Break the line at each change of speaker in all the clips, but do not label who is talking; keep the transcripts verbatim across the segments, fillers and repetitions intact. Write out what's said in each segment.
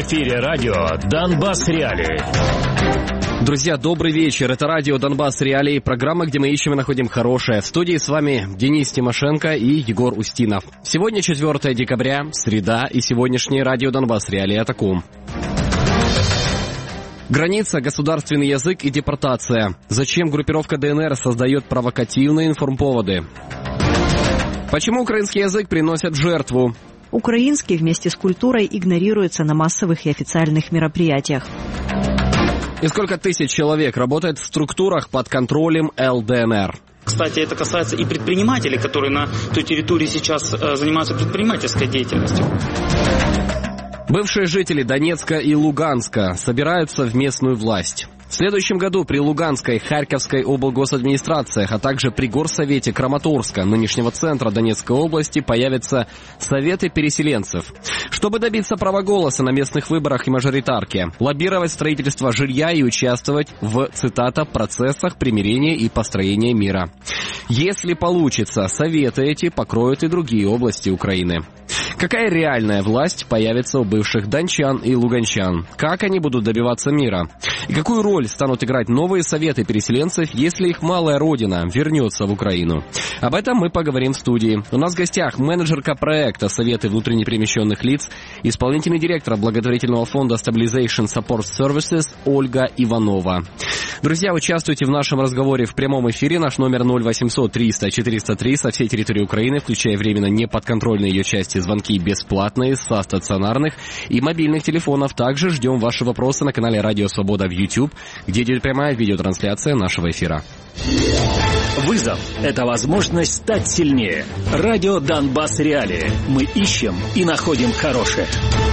эфире радио «Донбасс Реалии».
Друзья, добрый вечер. Это радио «Донбасс Реалии», программа, где мы ищем и находим хорошее. В студии с вами Денис Тимошенко и Егор Устинов. Сегодня четвёртое декабря, среда, и сегодняшнее радио «Донбасс Реалии» о таком. Граница, государственный язык и депортация. Зачем группировка ДНР создает провокативные информповоды? Почему украинский язык приносят в жертву?
Украинский вместе с культурой игнорируется на массовых и официальных мероприятиях.
И сколько тысяч человек работает в структурах под контролем ЛДНР?
Кстати, это касается и предпринимателей, которые на той территории сейчас занимаются предпринимательской деятельностью.
Бывшие жители Донецка и Луганска собираются в местную власть. В следующем году при Луганской, Харьковской облгосадминистрациях, а также при Горсовете Краматорска, нынешнего центра Донецкой области, появятся советы переселенцев. Чтобы добиться права голоса на местных выборах и мажоритарке, лоббировать строительство жилья и участвовать в, цитата, процессах примирения и построения мира. Если получится, советы эти покроют и другие области Украины. Какая реальная власть появится у бывших дончан и луганчан? Как они будут добиваться мира? И какую роль станут играть новые советы переселенцев, если их малая родина вернется в Украину? Об этом мы поговорим в студии. У нас в гостях менеджерка проекта «Советы внутренне перемещенных лиц», исполнительный директор благотворительного фонда Stabilization Support Services Ольга Иванова. Друзья, участвуйте в нашем разговоре в прямом эфире. Наш номер ноль восемьсот триста четыреста три со всей территории Украины, включая временно неподконтрольные ее части, звонки бесплатные со стационарных и мобильных телефонов. Также ждем ваши вопросы на канале Радио Свобода в YouTube, где идет прямая видеотрансляция нашего эфира.
Вызов – это возможность стать сильнее. Радио «Донбасс Реалии». Мы ищем и находим хорошее.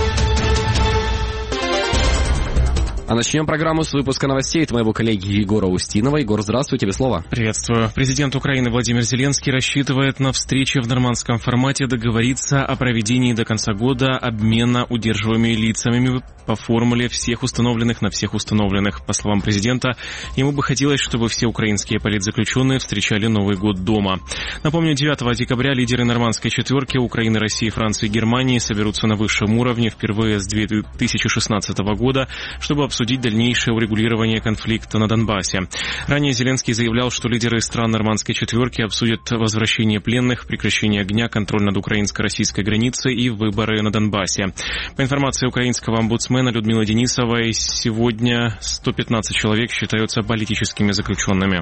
А начнем программу с выпуска новостей от моего коллеги Егора Устинова. Егор, здравствуй, тебе слово.
Приветствую. Президент Украины Владимир Зеленский рассчитывает на встрече в нормандском формате договориться о проведении до конца года обмена удерживаемыми лицами по формуле всех установленных на всех установленных. По словам президента, ему бы хотелось, чтобы все украинские политзаключенные встречали Новый год дома. Напомню, девятого декабря лидеры нормандской четверки Украины, России, Франции и Германии соберутся на высшем уровне впервые с две тысячи шестнадцатого года, чтобы обсудить обсудить дальнейшее урегулирование конфликта на Донбассе. Ранее Зеленский заявлял, что лидеры стран нормандской четверки обсудят возвращение пленных, прекращение огня, контроль над украинско-российской границей и выборы на Донбассе. По информации украинского омбудсмена Людмилы Денисовой, сегодня сто пятнадцать человек считаются политическими заключенными.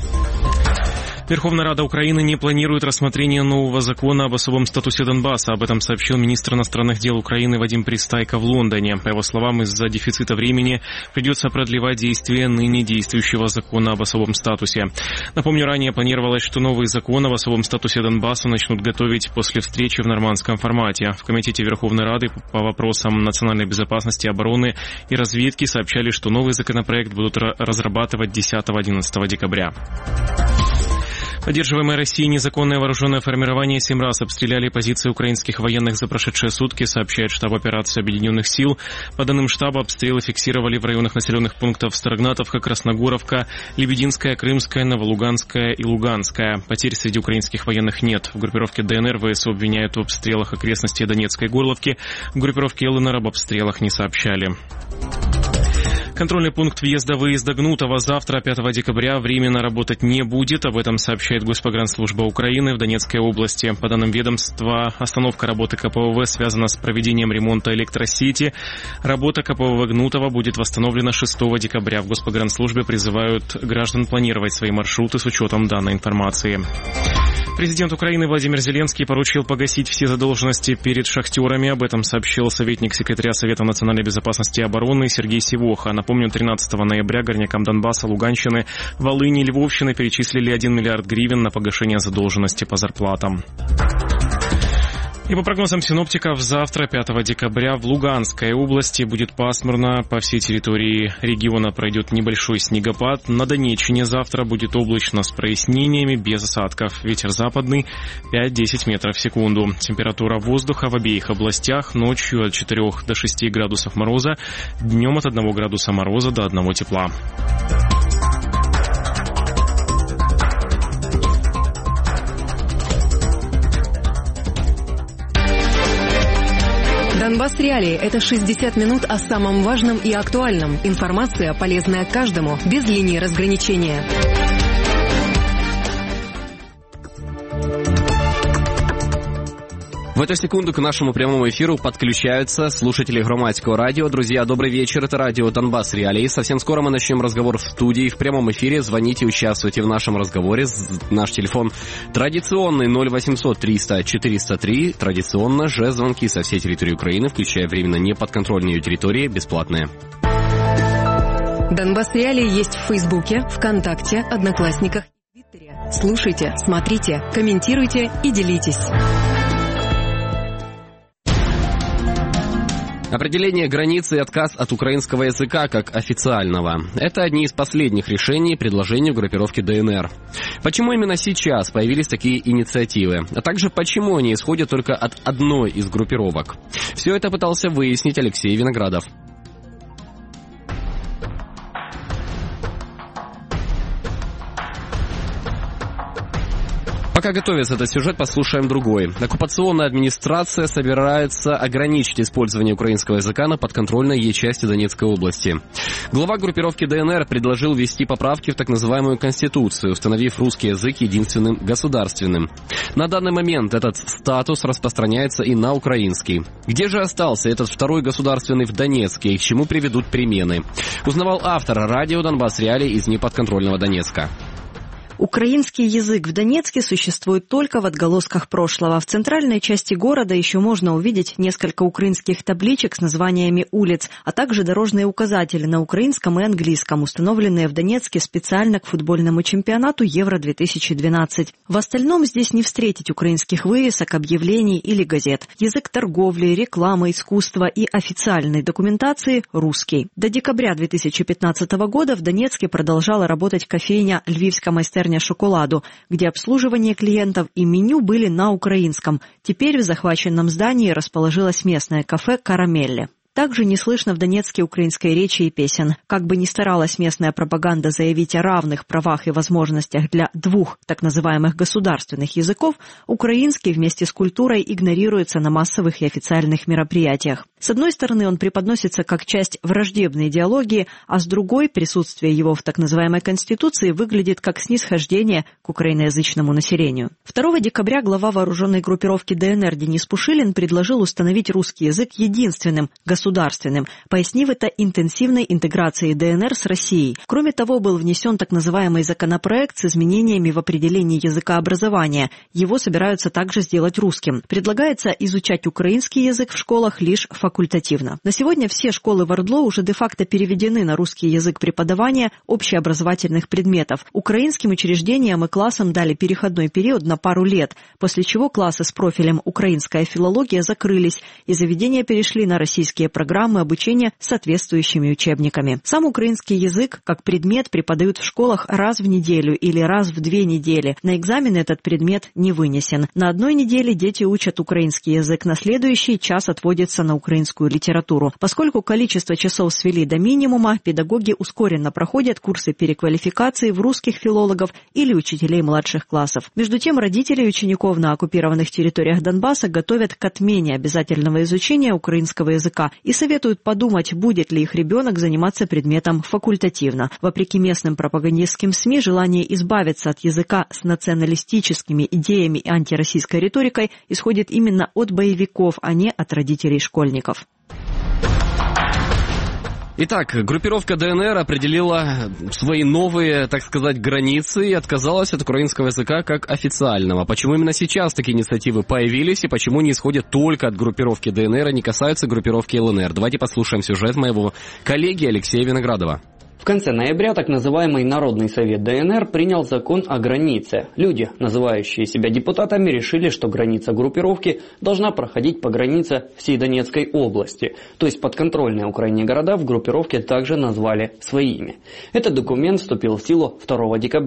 Верховная Рада Украины не планирует рассмотрение нового закона об особом статусе Донбасса. Об этом сообщил министр иностранных дел Украины Вадим Пристайко в Лондоне. По его словам, из-за дефицита времени придется продлевать действие ныне действующего закона об особом статусе. Напомню, ранее планировалось, что новый закон об особом статусе Донбасса начнут готовить после встречи в нормандском формате. В Комитете Верховной Рады по вопросам национальной безопасности, обороны и разведки сообщали, что новый законопроект будут разрабатывать десятого-одиннадцатого декабря. Поддерживаемое Россией незаконное вооруженное формирование семь раз обстреляли позиции украинских военных за прошедшие сутки, сообщает штаб операции Объединенных сил. По данным штаба, обстрелы фиксировали в районах населенных пунктов Старогнатовка, Красногоровка, Лебединская, Крымская, Новолуганская и Луганская. Потерь среди украинских военных нет. В группировке ДНР ВСУ обвиняют в обстрелах окрестностей Донецкой Горловки. В группировке ЛНР об обстрелах не сообщали. Контрольный пункт въезда-выезда Гнутова завтра, пятого декабря, временно работать не будет. Об этом сообщает Госпогранслужба Украины в Донецкой области. По данным ведомства, остановка работы КПВВ связана с проведением ремонта электросети. Работа КПВВ Гнутова будет восстановлена шестого декабря. В Госпогранслужбе призывают граждан планировать свои маршруты с учетом данной информации. Президент Украины Владимир Зеленский поручил погасить все задолженности перед шахтерами. Об этом сообщил советник секретаря Совета национальной безопасности и обороны Сергей Сивоха. Напомню, тринадцатого ноября горнякам Донбасса, Луганщины, Волыни и Львовщины перечислили один миллиард гривен на погашение задолженности по зарплатам. И по прогнозам синоптиков, завтра, пятого декабря, в Луганской области будет пасмурно. По всей территории региона пройдет небольшой снегопад. На Донеччине завтра будет облачно с прояснениями, без осадков. Ветер западный пять-десять метров в секунду. Температура воздуха в обеих областях ночью от четырёх до шести градусов мороза, днем от одного градуса мороза до одного тепла.
Донбасс Реалии – это шестьдесят минут о самом важном и актуальном. Информация, полезная каждому, без линии разграничения.
В эту секунду к нашему прямому эфиру подключаются слушатели Громадского радио. Друзья, добрый вечер, это радио Донбасс Реалии. Совсем скоро мы начнем разговор в студии, в прямом эфире. Звоните, участвуйте в нашем разговоре. Наш телефон традиционный ноль восемьсот триста четыреста три. Традиционно же звонки со всей территории Украины, включая временно неподконтрольные ее территории, бесплатные.
Донбасс Реалии есть в Фейсбуке, ВКонтакте, Одноклассниках и Твиттере. Слушайте, смотрите, комментируйте и делитесь.
Определение границы и отказ от украинского языка как официального – это одни из последних решений и предложений в группировке ДНР. Почему именно сейчас появились такие инициативы? А также почему они исходят только от одной из группировок? Все это пытался выяснить Алексей Виноградов. Пока готовится этот сюжет, послушаем другой. Оккупационная администрация собирается ограничить использование украинского языка на подконтрольной ей части Донецкой области. Глава группировки ДНР предложил ввести поправки в так называемую Конституцию, установив русский язык единственным государственным. На данный момент этот статус распространяется и на украинский. Где же остался этот второй государственный в Донецке и к чему приведут перемены? Узнавал автор радио Донбасс Реалии из неподконтрольного Донецка.
Украинский язык в Донецке существует только в отголосках прошлого. В центральной части города еще можно увидеть несколько украинских табличек с названиями улиц, а также дорожные указатели на украинском и английском, установленные в Донецке специально к футбольному чемпионату Евро две тысячи двенадцать. В остальном здесь не встретить украинских вывесок, объявлений или газет. Язык торговли, рекламы, искусства и официальной документации – русский. До декабря две тысячи пятнадцатого года в Донецке продолжала работать кофейня «Львивская майстерня шоколаду», где обслуживание клиентов и меню были на украинском. Теперь в захваченном здании расположилось местное кафе «Карамелли». Также не слышно в Донецке украинской речи и песен. Как бы ни старалась местная пропаганда заявить о равных правах и возможностях для двух так называемых государственных языков, украинский вместе с культурой игнорируется на массовых и официальных мероприятиях. С одной стороны, он преподносится как часть враждебной идеологии, а с другой, присутствие его в так называемой Конституции выглядит как снисхождение к украиноязычному населению. второго декабря глава вооруженной группировки ДНР Денис Пушилин предложил установить русский язык единственным государственным государственным, пояснив это интенсивной интеграцией ДНР с Россией. Кроме того, был внесен так называемый законопроект с изменениями в определении языка образования. Его собираются также сделать русским. Предлагается изучать украинский язык в школах лишь факультативно. На сегодня все школы в ОРДЛО уже де-факто переведены на русский язык преподавания общеобразовательных предметов. Украинским учреждениям и классам дали переходной период на пару лет, после чего классы с профилем «Украинская филология» закрылись, и заведения перешли на российские программы обучения с соответствующими учебниками. Сам украинский язык как предмет преподают в школах раз в неделю или раз в две недели. На экзамены этот предмет не вынесен. На одной неделе дети учат украинский язык, на следующий час отводится на украинскую литературу. Поскольку количество часов свели до минимума, педагоги ускоренно проходят курсы переквалификации в русских филологов или учителей младших классов. Между тем, родители учеников на оккупированных территориях Донбасса готовят к отмене обязательного изучения украинского языка и советуют подумать, будет ли их ребенок заниматься предметом факультативно. Вопреки местным пропагандистским СМИ, желание избавиться от языка с националистическими идеями и антироссийской риторикой исходит именно от боевиков, а не от родителей школьников.
Итак, группировка ДНР определила свои новые, так сказать, границы и отказалась от украинского языка как официального. Почему именно сейчас такие инициативы появились и почему не исходят только от группировки ДНР, а не касаются группировки ЛНР? Давайте послушаем сюжет моего коллеги Алексея Виноградова.
В конце ноября так называемый Народный совет ДНР принял закон о границе. Люди, называющие себя депутатами, решили, что граница группировки должна проходить по границе всей Донецкой области. То есть подконтрольные Украине города в группировке также назвали своими. Этот документ вступил в силу второго декабря.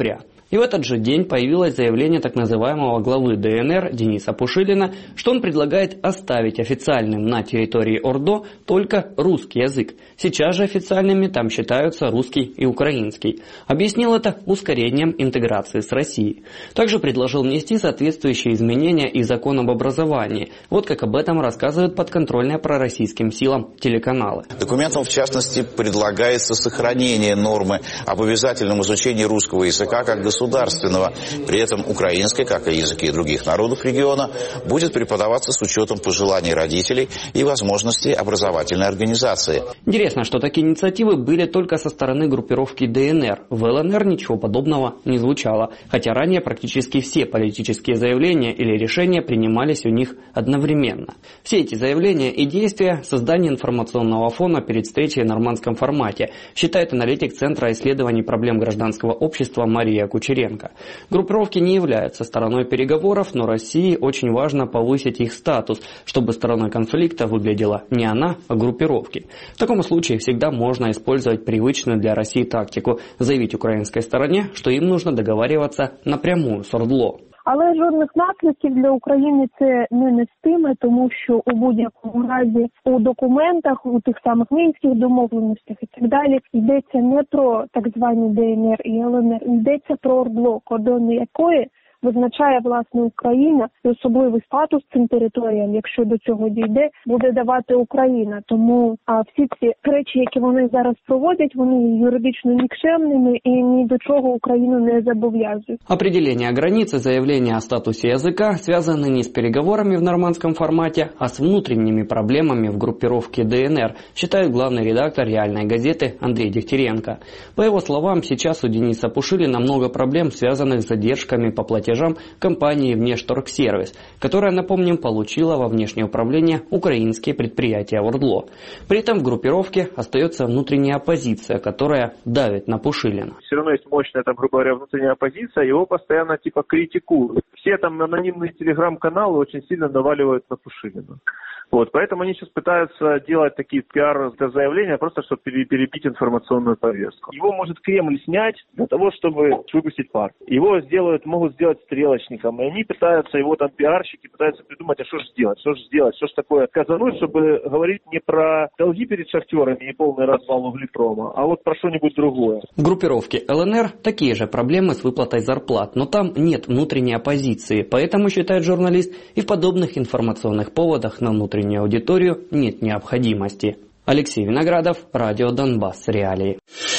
И в этот же день появилось заявление так называемого главы ДНР Дениса Пушилина, что он предлагает оставить официальным на территории ОРДО только русский язык. Сейчас же официальными там считаются русский и украинский. Объяснил это ускорением интеграции с Россией. Также предложил внести соответствующие изменения и закон об образовании. Вот как об этом рассказывают подконтрольные пророссийским силам телеканалы.
Документом, в частности, предлагается сохранение нормы об обязательном изучении русского языка как государственного. При этом украинский, как и языки других народов региона, будет преподаваться с учетом пожеланий родителей и возможностей образовательной организации.
Интересно, что такие инициативы были только со стороны группировки ДНР. В ЛНР ничего подобного не звучало, хотя ранее практически все политические заявления или решения принимались у них одновременно. Все эти заявления и действия – создание информационного фона перед встречей в нормандском формате, считает аналитик Центра исследований проблем гражданского общества Мария Кучеренко. Группировки не являются стороной переговоров, но России очень важно повысить их статус, чтобы стороной конфликта выглядела не она, а группировки. В таком случае всегда можно использовать привычную для России тактику – заявить украинской стороне, что им нужно договариваться напрямую з ОРДЛО.
Але жодних наслідків для України це не нестиме, тому що у будь-якому разі у документах, у тих самих Мінських домовленостях і так далі, йдеться не про так звані ДНР і ЛНР, йдеться про ОРДЛО, кордони якої визначає, власне, Україна, і особливий статус цим територіям, якщо до цього дійде, буде давати Україна. Тому а всі ці речі, які вони зараз проводять, вони є юридично нікчемними і ні до чого Україну не зобов'язують.
Определение границ и заявление о статусе языка связаны не с переговорами в нормандском формате, а с внутренними проблемами в группировке ДНР, считает главный редактор «Реальной газеты» Андрей Дегтяренко. По его словам, сейчас у Дениса Пушилина много проблем, связанных с задержками по платежам компании «Внешторгсервис», которая, напомним, получила во внешнее управление украинские предприятия ОРДЛО. При этом в группировке остается внутренняя оппозиция, которая давит на Пушилина.
Все равно есть мощная, там, грубо говоря, внутренняя оппозиция, его постоянно типа критикуют. Все там анонимные телеграм-каналы очень сильно наваливают на Пушилина. Вот, поэтому они сейчас пытаются делать такие пиар-заявления, просто чтобы перебить информационную повестку. Его может Кремль снять для того, чтобы выпустить пар. Его сделают, могут сделать стрелочником, и они пытаются, его там пиарщики пытаются придумать, а что же сделать, что же сделать, что же такое казануть, чтобы говорить не про долги перед шахтерами и полный развал углепрома, а вот про что-нибудь другое.
В группировке ЛНР такие же проблемы с выплатой зарплат, но там нет внутренней оппозиции, поэтому, считает журналист, и в подобных информационных поводах на внутреннюю аудиторию нет необходимости. Алексей Виноградов, Радио Донбасс. Реалии.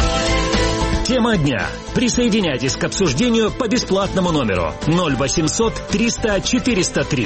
Тема дня. Присоединяйтесь к обсуждению по бесплатному номеру ноль восемьсот триста четыреста три.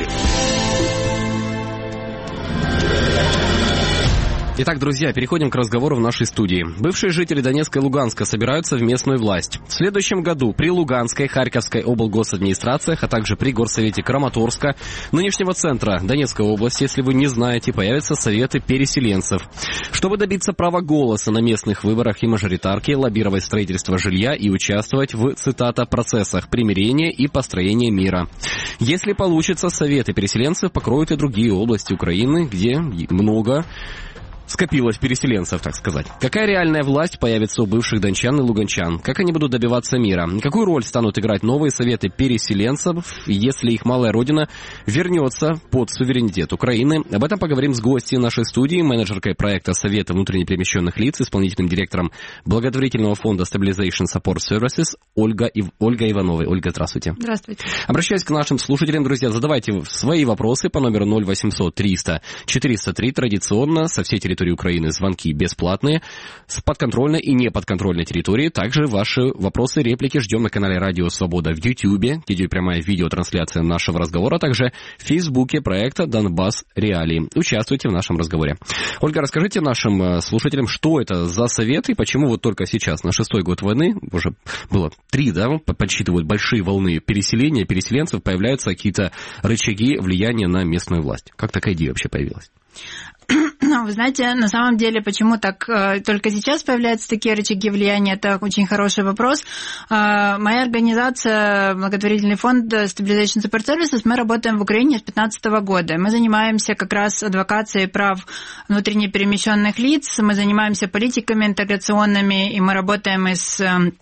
Итак, друзья, переходим к разговору в нашей студии. Бывшие жители Донецка и Луганска собираются в местную власть. В следующем году при Луганской, Харьковской облгосадминистрациях, а также при горсовете Краматорска, нынешнего центра Донецкой области, если вы не знаете, появятся советы переселенцев. Чтобы добиться права голоса на местных выборах и мажоритарки, лоббировать строительство жилья и участвовать в, цитата, процессах примирения и построения мира. Если получится, советы переселенцев покроют и другие области Украины, где много скопилось переселенцев, так сказать. Какая реальная власть появится у бывших дончан и луганчан? Как они будут добиваться мира? Какую роль станут играть новые советы переселенцев, если их малая родина вернется под суверенитет Украины? Об этом поговорим с гостьей нашей студии, менеджеркой проекта Совета внутренне перемещенных лиц, исполнительным директором благотворительного фонда Stabilization Support Services Ольга, Ив... Ольга Ивановой. Ольга, здравствуйте.
Здравствуйте.
Обращаюсь к нашим слушателям, друзья, задавайте свои вопросы по номеру ноль восемьсот триста четыреста три, традиционно, со всей территории Украины звонки бесплатные, с подконтрольной и неподконтрольной территории. Также ваши вопросы, реплики ждем на канале Радио Свобода в Ютьюбе, где идет прямая видеотрансляция нашего разговора, а также в Фейсбуке проекта Донбасс Реалии. Участвуйте в нашем разговоре. Ольга, расскажите нашим слушателям, что это за советы и почему вот только сейчас, на шестой год войны, уже было три, да, подсчитывают большие волны переселения, переселенцев, появляются какие-то рычаги влияния на местную власть. Как такая идея вообще появилась?
Ну, вы знаете, на самом деле, почему так э, только сейчас появляются такие рычаги влияния, это очень хороший вопрос. Э, моя организация, благотворительный фонд Stabilization Support Services, мы работаем в Украине с две тысячи пятнадцатого года. Мы занимаемся как раз адвокацией прав внутренне перемещенных лиц, мы занимаемся политиками интеграционными, и мы работаем и с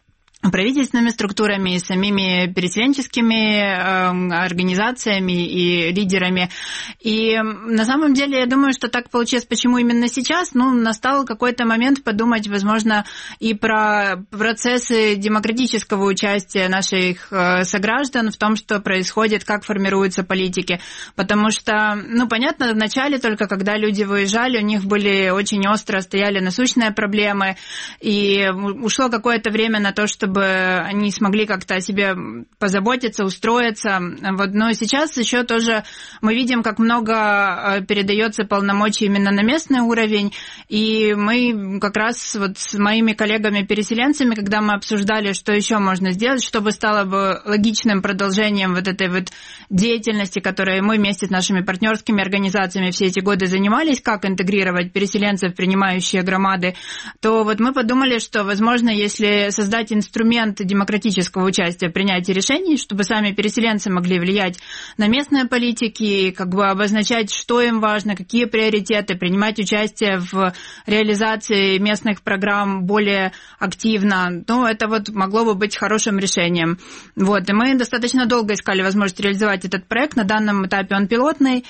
правительственными структурами, и самими переселенческими э, организациями и лидерами. И на самом деле я думаю, что так получилось, почему именно сейчас. Ну, настал какой-то момент подумать, возможно, и про процессы демократического участия наших э, сограждан в том, что происходит, как формируются политики. Потому что, ну, понятно, в начале только, когда люди выезжали, у них были очень остро стояли насущные проблемы, и ушло какое-то время на то, чтобы чтобы они смогли как-то о себе позаботиться, устроиться. Вот. Но сейчас еще тоже мы видим, как много передается полномочий именно на местный уровень. И мы как раз вот с моими коллегами-переселенцами, когда мы обсуждали, что еще можно сделать, чтобы стало бы логичным продолжением вот этой вот деятельности, которой мы вместе с нашими партнерскими организациями все эти годы занимались, как интегрировать переселенцев, принимающие громады, то вот мы подумали, что, возможно, если создать инструмент демократического участия в принятии решений, чтобы сами переселенцы могли влиять на местные политики, как бы обозначать, что им важно, какие приоритеты, принимать участие в реализации местных программ более активно, ну, это вот могло бы быть хорошим решением. Вот. И мы достаточно долго искали возможность реализовать этот проект. На данном этапе он пилотный,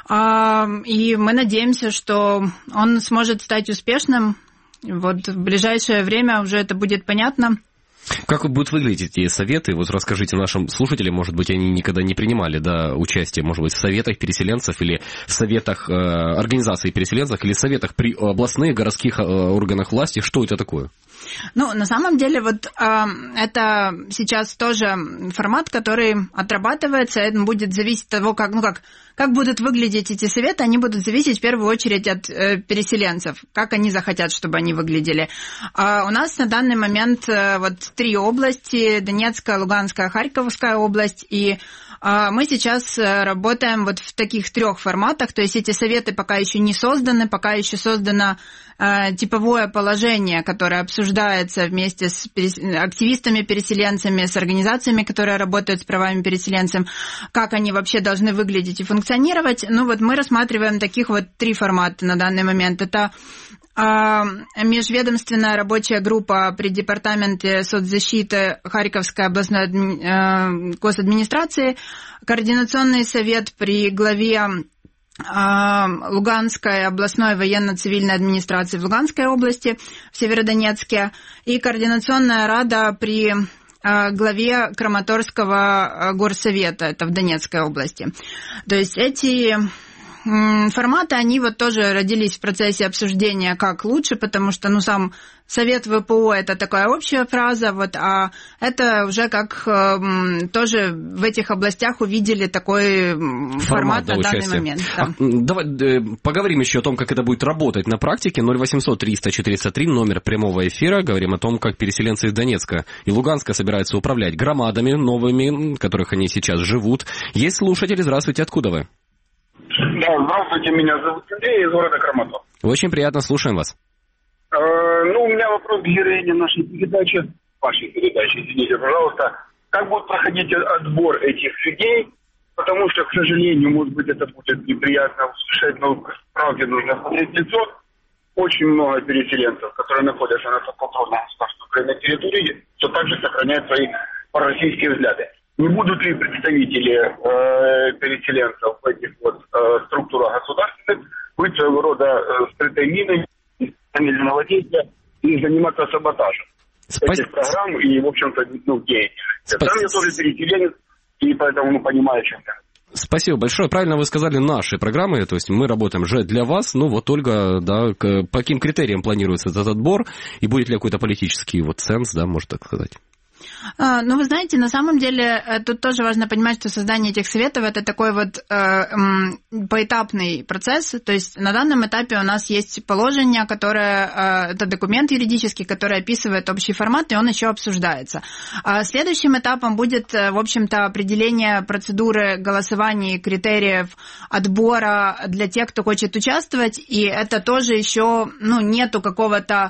и мы надеемся, что он сможет стать успешным. Вот в ближайшее время уже это будет понятно.
Как будут выглядеть эти советы? Вот расскажите нашим слушателям, может быть, они никогда не принимали, да, участие, может быть, в советах переселенцев или в советах э, организаций переселенцев или в советах при областных, городских э, органах власти. Что это такое?
Ну, на самом деле, вот э, это сейчас тоже формат, который отрабатывается, это будет зависеть от того, как, ну, как, как будут выглядеть эти советы, они будут зависеть в первую очередь от э, переселенцев, как они захотят, чтобы они выглядели. А у нас на данный момент э, вот три области, Донецкая, Луганская, Харьковская область, и мы сейчас работаем вот в таких трех форматах, то есть эти советы пока еще не созданы, пока еще создано э, типовое положение, которое обсуждается вместе с перес... активистами-переселенцами, с организациями, которые работают с правами переселенцев, как они вообще должны выглядеть и функционировать. Ну вот мы рассматриваем таких вот три формата на данный момент. Это межведомственная рабочая группа при Департаменте соцзащиты Харьковской областной госадминистрации, координационный совет при главе Луганской областной военно-цивильной администрации в Луганской области, в Северодонецке, и координационная рада при главе Краматорского горсовета, это в Донецкой области. То есть эти форматы, они вот тоже родились в процессе обсуждения как лучше, потому что, ну, сам Совет ВПО – это такая общая фраза, вот, а это уже как э, тоже в этих областях увидели такой формат, формат на данный момент. Да.
А, давай э, поговорим еще о том, как это будет работать на практике. ноль восемьсот триста четыреста три, номер прямого эфира. Говорим о том, как переселенцы из Донецка и Луганска собираются управлять громадами новыми, в которых они сейчас живут. Есть слушатели, здравствуйте, откуда вы?
Да, здравствуйте, меня зовут Андрей из города Краматов.
Очень приятно, слушаем вас.
Э, ну, у меня вопрос к героине нашей передачи, вашей передачи, извините, пожалуйста. Как будет проходить отбор этих людей? Потому что, к сожалению, может быть, это будет неприятно услышать, но правде нужно смотреть в лицо. Очень много переселенцев, которые находятся на подконтрольном государственной территории, все так же сохраняют свои пророссийские взгляды. Не будут ли представители э, переселенцев в этих вот э, структурах государственных быть своего рода э, скрытой миной, намеренного действия и заниматься саботажем Спас... этих программ и, в общем-то, ну, деятельности. Спас... Сам я тоже переселенец, и поэтому ну, понимаю, чем я.
Спасибо большое. Правильно вы сказали, наши программы, то есть мы работаем же для вас. Ну вот, Ольга, да, к, по каким критериям планируется этот отбор, и будет ли какой-то политический вот ценз, да, можно так сказать?
Ну, вы знаете, на самом деле тут тоже важно понимать, что создание этих советов – это такой вот э, поэтапный процесс. То есть на данном этапе у нас есть положение, которое, э, это документ юридический, который описывает общий формат, и он еще обсуждается. А следующим этапом будет, в общем-то, определение процедуры голосования и критериев отбора для тех, кто хочет участвовать, и это тоже еще, ну, нету какого-то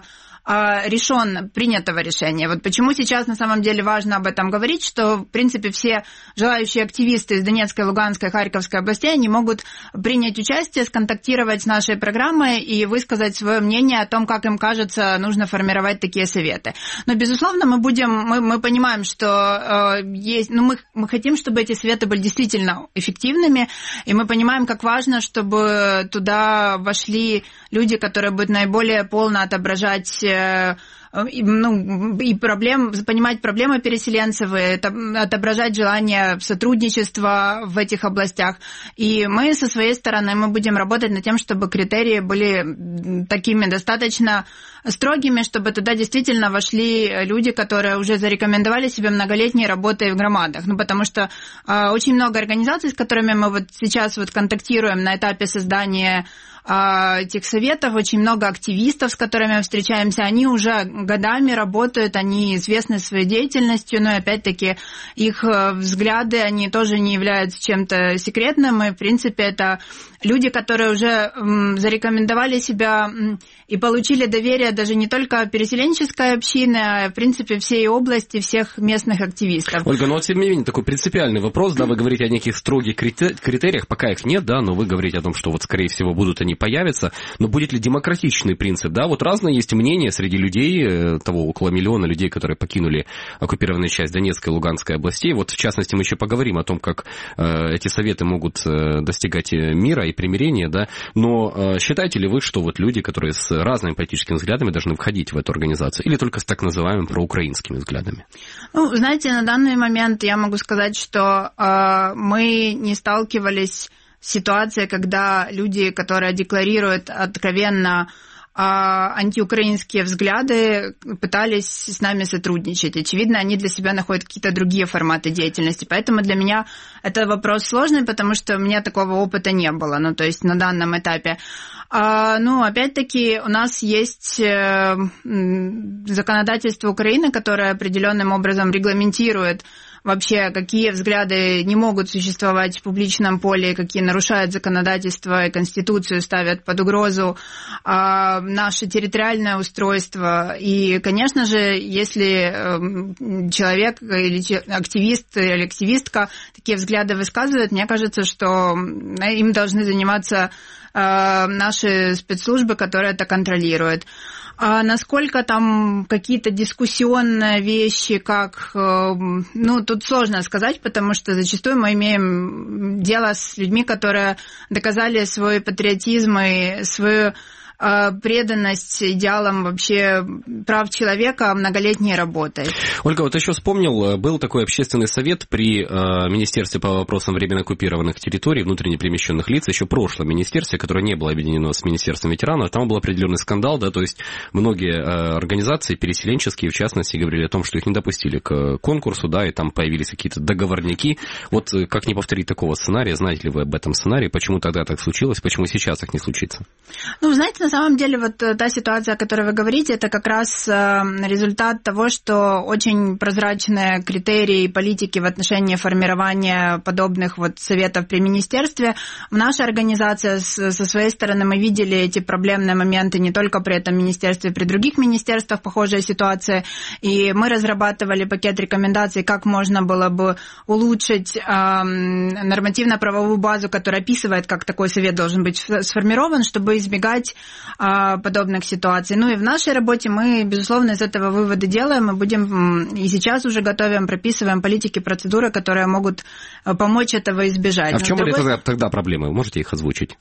решен, принятого решения. Вот почему сейчас на самом деле важно об этом говорить, что, в принципе, все желающие активисты из Донецкой, Луганской, Харьковской областей, они могут принять участие, сконтактировать с нашей программой и высказать свое мнение о том, как им кажется, нужно формировать такие советы. Но, безусловно, мы будем, мы, мы понимаем, что э, есть, ну, мы, мы хотим, чтобы эти советы были действительно эффективными, и мы понимаем, как важно, чтобы туда вошли люди, которые будут наиболее полно отображать э, ну, и проблем, понимать проблемы переселенцев, и отображать желание сотрудничества в этих областях. И мы со своей стороны мы будем работать над тем, чтобы критерии были такими достаточно строгими, чтобы туда действительно вошли люди, которые уже зарекомендовали себе многолетней работой в громадах. Ну, потому что э, очень много организаций, с которыми мы вот сейчас вот контактируем на этапе создания этих советов, очень много активистов, с которыми мы встречаемся, они уже годами работают, они известны своей деятельностью, но опять-таки их взгляды, они тоже не являются чем-то секретным, и в принципе это люди, которые уже зарекомендовали себя и получили доверие даже не только переселенческой общины, а в принципе всей области, всех местных активистов.
Ольга, ну вот тем не менее такой принципиальный вопрос, да, вы говорите о неких строгих критериях, пока их нет, да, но вы говорите о том, что вот скорее всего будут они появятся, но будет ли демократичный принцип, да, вот разные есть мнения среди людей, того около миллиона людей, которые покинули оккупированную часть Донецкой и Луганской областей, вот в частности мы еще поговорим о том, как э, эти советы могут э, достигать мира и примирения, да, но э, считаете ли вы, что вот люди, которые с разными политическими взглядами должны входить в эту организацию, или только с так называемыми проукраинскими взглядами?
Ну, знаете, на данный момент я могу сказать, что э, мы не сталкивались ситуация, когда люди, которые декларируют откровенно а, антиукраинские взгляды, пытались с нами сотрудничать. Очевидно, они для себя находят какие-то другие форматы деятельности. Поэтому для меня это вопрос сложный, потому что у меня такого опыта не было, ну, то есть на данном этапе. А, ну, опять-таки, у нас есть э, законодательство Украины, которое определенным образом регламентирует вообще, какие взгляды не могут существовать в публичном поле, какие нарушают законодательство и Конституцию, ставят под угрозу а, наше территориальное устройство. И, конечно же, если э, человек или активист или активистка такие взгляды высказывает, мне кажется, что им должны заниматься э, наши спецслужбы, которые это контролируют. А насколько там какие-то дискуссионные вещи, как, ну, тут сложно сказать, потому что зачастую мы имеем дело с людьми, которые доказали свой патриотизм и свою преданность идеалам вообще прав человека многолетней работой.
Ольга, вот еще вспомнил, был такой общественный совет при э, Министерстве по вопросам временно оккупированных территорий, внутренне перемещенных лиц, еще прошлое министерство, которое не было объединено с Министерством ветеранов, там был определенный скандал, да, то есть многие э, организации переселенческие, в частности, говорили о том, что их не допустили к конкурсу, да, и там появились какие-то договорники. Вот как не повторить такого сценария, знаете ли вы об этом сценарии, почему тогда так случилось, почему сейчас так не случится?
Ну, знаете, на самом деле, вот та ситуация, о которой вы говорите, это как раз результат того, что очень прозрачные критерии и политики в отношении формирования подобных вот советов при министерстве. В нашей организации со своей стороны мы видели эти проблемные моменты не только при этом министерстве, при других министерствах похожая ситуация, и мы разрабатывали пакет рекомендаций, как можно было бы улучшить нормативно-правовую базу, которая описывает, как такой совет должен быть сформирован, чтобы избегать подобных ситуаций. Ну и в нашей работе мы, безусловно, из этого выводы делаем. Мы будем и сейчас уже готовим, прописываем политики, процедуры, которые могут помочь этого избежать.
А в чем
другой...
тогда, тогда проблемы? Вы можете их озвучить?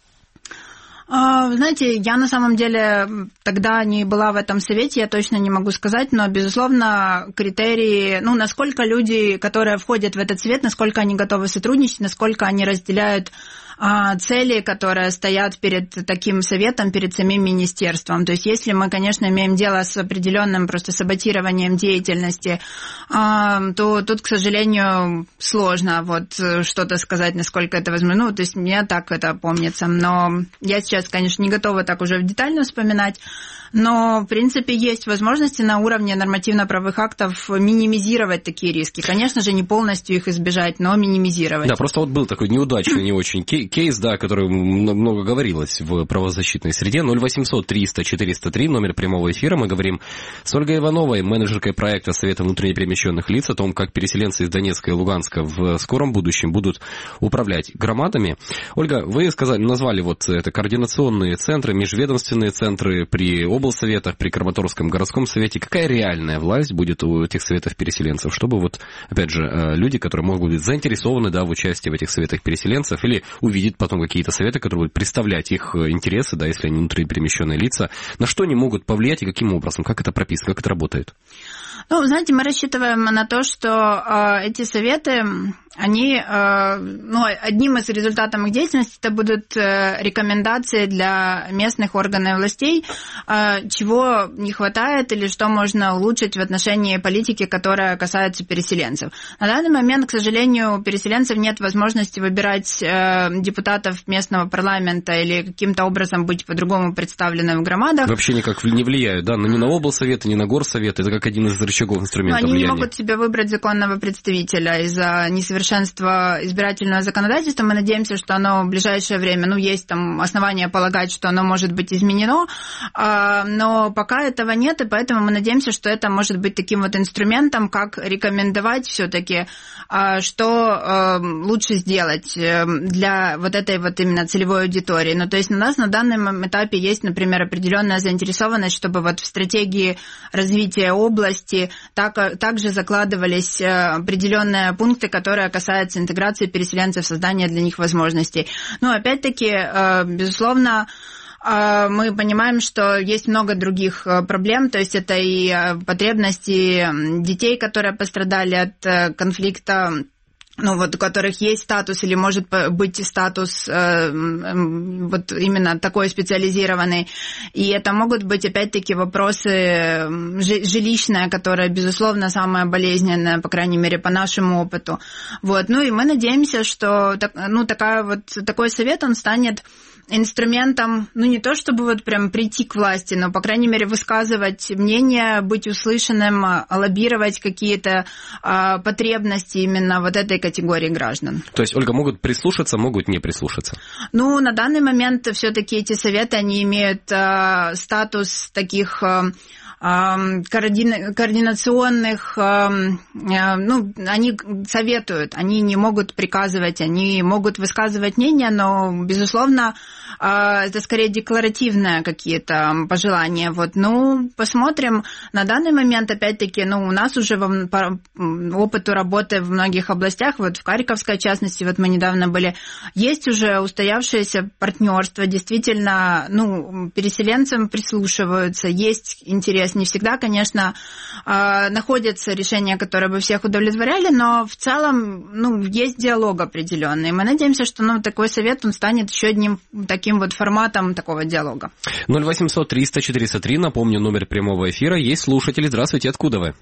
Знаете, я на самом деле тогда не была в этом совете, я точно не могу сказать, но, безусловно, критерии, ну, насколько люди, которые входят в этот совет, насколько они готовы сотрудничать, насколько они разделяют цели, которые стоят перед таким советом, перед самим министерством. То есть если мы, конечно, имеем дело с определенным просто саботированием деятельности, то тут, к сожалению, сложно вот что-то сказать, насколько это возможно. Ну, то есть мне так это помнится. Но я сейчас, конечно, не готова так уже детально вспоминать. Но, в принципе, есть возможности на уровне нормативно-правовых актов минимизировать такие риски. Конечно же, не полностью их избежать, но минимизировать.
Да, просто вот был такой неудачный не очень кейс, да, который много говорилось в правозащитной среде. ноль восемьсот триста четыреста три, номер прямого эфира. Мы говорим с Ольгой Ивановой, менеджеркой проекта Совета внутренне перемещенных лиц, о том, как переселенцы из Донецка и Луганска в скором будущем будут управлять громадами. Ольга, вы сказали, назвали вот это координационные центры, межведомственные центры при облсоветах, при Краматорском городском совете. Какая реальная власть будет у этих советов переселенцев? Чтобы вот, опять же, люди, которые могут быть заинтересованы, да, в участии в этих советах переселенцев, или увидеть потом какие-то советы, которые будут представлять их интересы, да, если они внутренне перемещенные лица, на что они могут повлиять и каким образом, как это прописано, как это работает?
Ну, знаете, мы рассчитываем на то, что э, эти советы, они, э, ну, одним из результатов их деятельности это будут э, рекомендации для местных органов властей, э, чего не хватает или что можно улучшить в отношении политики, которая касается переселенцев. На данный момент, к сожалению, у переселенцев нет возможности выбирать э, депутатов местного парламента или каким-то образом быть по-другому представленным в громадах.
Вообще никак не влияют, да, ни на облсоветы, ни на горсоветы, это как один из рычагов инструментов
влияния. Они
влияния.
не могут себе выбрать законного представителя из-за несовершенства избирательного законодательства. Мы надеемся, что оно в ближайшее время, ну, есть там основания полагать, что оно может быть изменено, но пока этого нет, и поэтому мы надеемся, что это может быть таким вот инструментом, как рекомендовать все-таки, что лучше сделать для вот этой вот именно целевой аудитории. Ну, то есть у нас на данном этапе есть, например, определенная заинтересованность, чтобы вот в стратегии развития области так, также закладывались определенные пункты, которые касаются интеграции переселенцев, создания для них возможностей. Ну, опять-таки, безусловно, мы понимаем, что есть много других проблем, то есть это и потребности детей, которые пострадали от конфликта, ну, вот у которых есть статус или может быть статус э, вот именно такой специализированный. И это могут быть, опять-таки, вопросы жилищные, которые, безусловно, самое болезненное, по крайней мере, по нашему опыту. Вот. Ну, и мы надеемся, что ну, такая вот, такой совет, он станет инструментом, ну, не то чтобы вот прям прийти к власти, но, по крайней мере, высказывать мнение, быть услышанным, лоббировать какие-то а, потребности именно вот этой категории граждан.
То есть, Ольга, могут прислушаться, могут не прислушаться?
Ну, на данный момент все-таки эти советы, они имеют а, статус таких... А, координационных, ну, они советуют, они не могут приказывать, они могут высказывать мнение, но, безусловно, это скорее декларативные какие-то пожелания. Вот, ну, посмотрим. На данный момент, опять-таки, ну, у нас уже по опыту работы в многих областях, вот в Харьковской, в частности, вот мы недавно были, есть уже устоявшееся партнерство, действительно, ну, переселенцам прислушиваются, есть интерес. Не всегда, конечно, находятся решения, которые бы всех удовлетворяли, но в целом, ну, есть диалог определенный. Мы надеемся, что, ну, такой совет, он станет еще одним таким вот форматом такого диалога.
ноль восемьсот триста четыреста три, напомню, номер прямого эфира. Есть слушатели. Здравствуйте, откуда вы?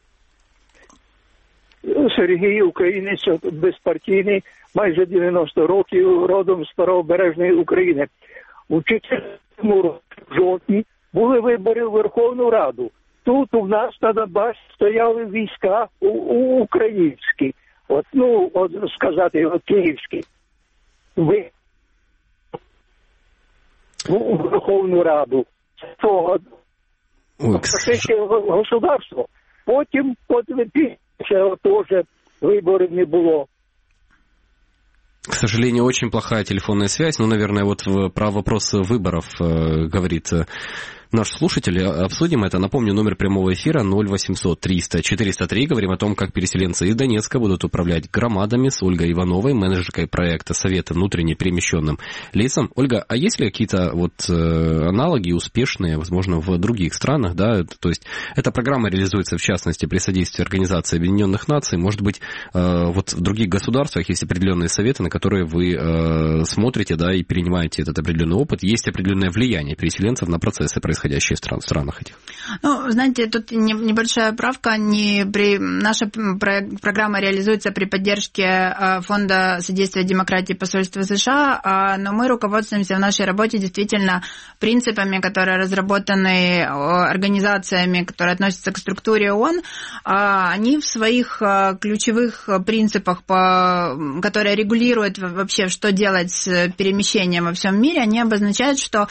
Сергій, українець, безпартійний, майже дев'яносто років, родом з Правобережної України. У четвертому жовтні були вибори в Верховну Раду. Тут у нас на Донбасі стояли війська у, у українські. От, ну, от сказати, от київські. Ви у Верховну Раду. Того фашистське государство. Потім, потім після теж виборів не було.
К сожалению, очень плохая телефонная связь, но, наверное, вот про вопрос выборов э, говорит э, наш слушатель. Обсудим это. Напомню, номер прямого эфира ноль восемьсот триста четыреста три. Говорим о том, как переселенцы из Донецка будут управлять громадами с Ольгой Ивановой, менеджеркой проекта Совета внутренне перемещенным лицам. Ольга, а есть ли какие-то вот э, аналоги успешные, возможно, в других странах, да? То есть эта программа реализуется, в частности, при содействии Организации Объединенных Наций. Может быть, э, вот в других государствах есть определенные советы, на которые вы э, смотрите, да, и перенимаете этот определенный опыт. Есть определенное влияние переселенцев на процессы, происходящие происходящее в странах этих?
Ну, знаете, тут небольшая правка. Не при... Наша программа реализуется при поддержке Фонда содействия демократии посольства США, но мы руководствуемся в нашей работе действительно принципами, которые разработаны организациями, которые относятся к структуре ООН. Они в своих ключевых принципах, которые регулируют вообще, что делать с перемещением во всем мире, они обозначают, что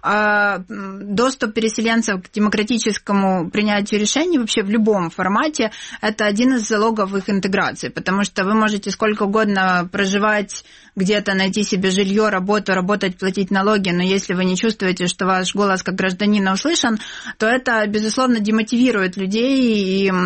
доступ переселенцев к демократическому принятию решений вообще в любом формате – это один из залогов их интеграции, потому что вы можете сколько угодно проживать где-то, найти себе жилье, работу, работать, платить налоги, но если вы не чувствуете, что ваш голос как гражданина услышан, то это, безусловно, демотивирует людей, и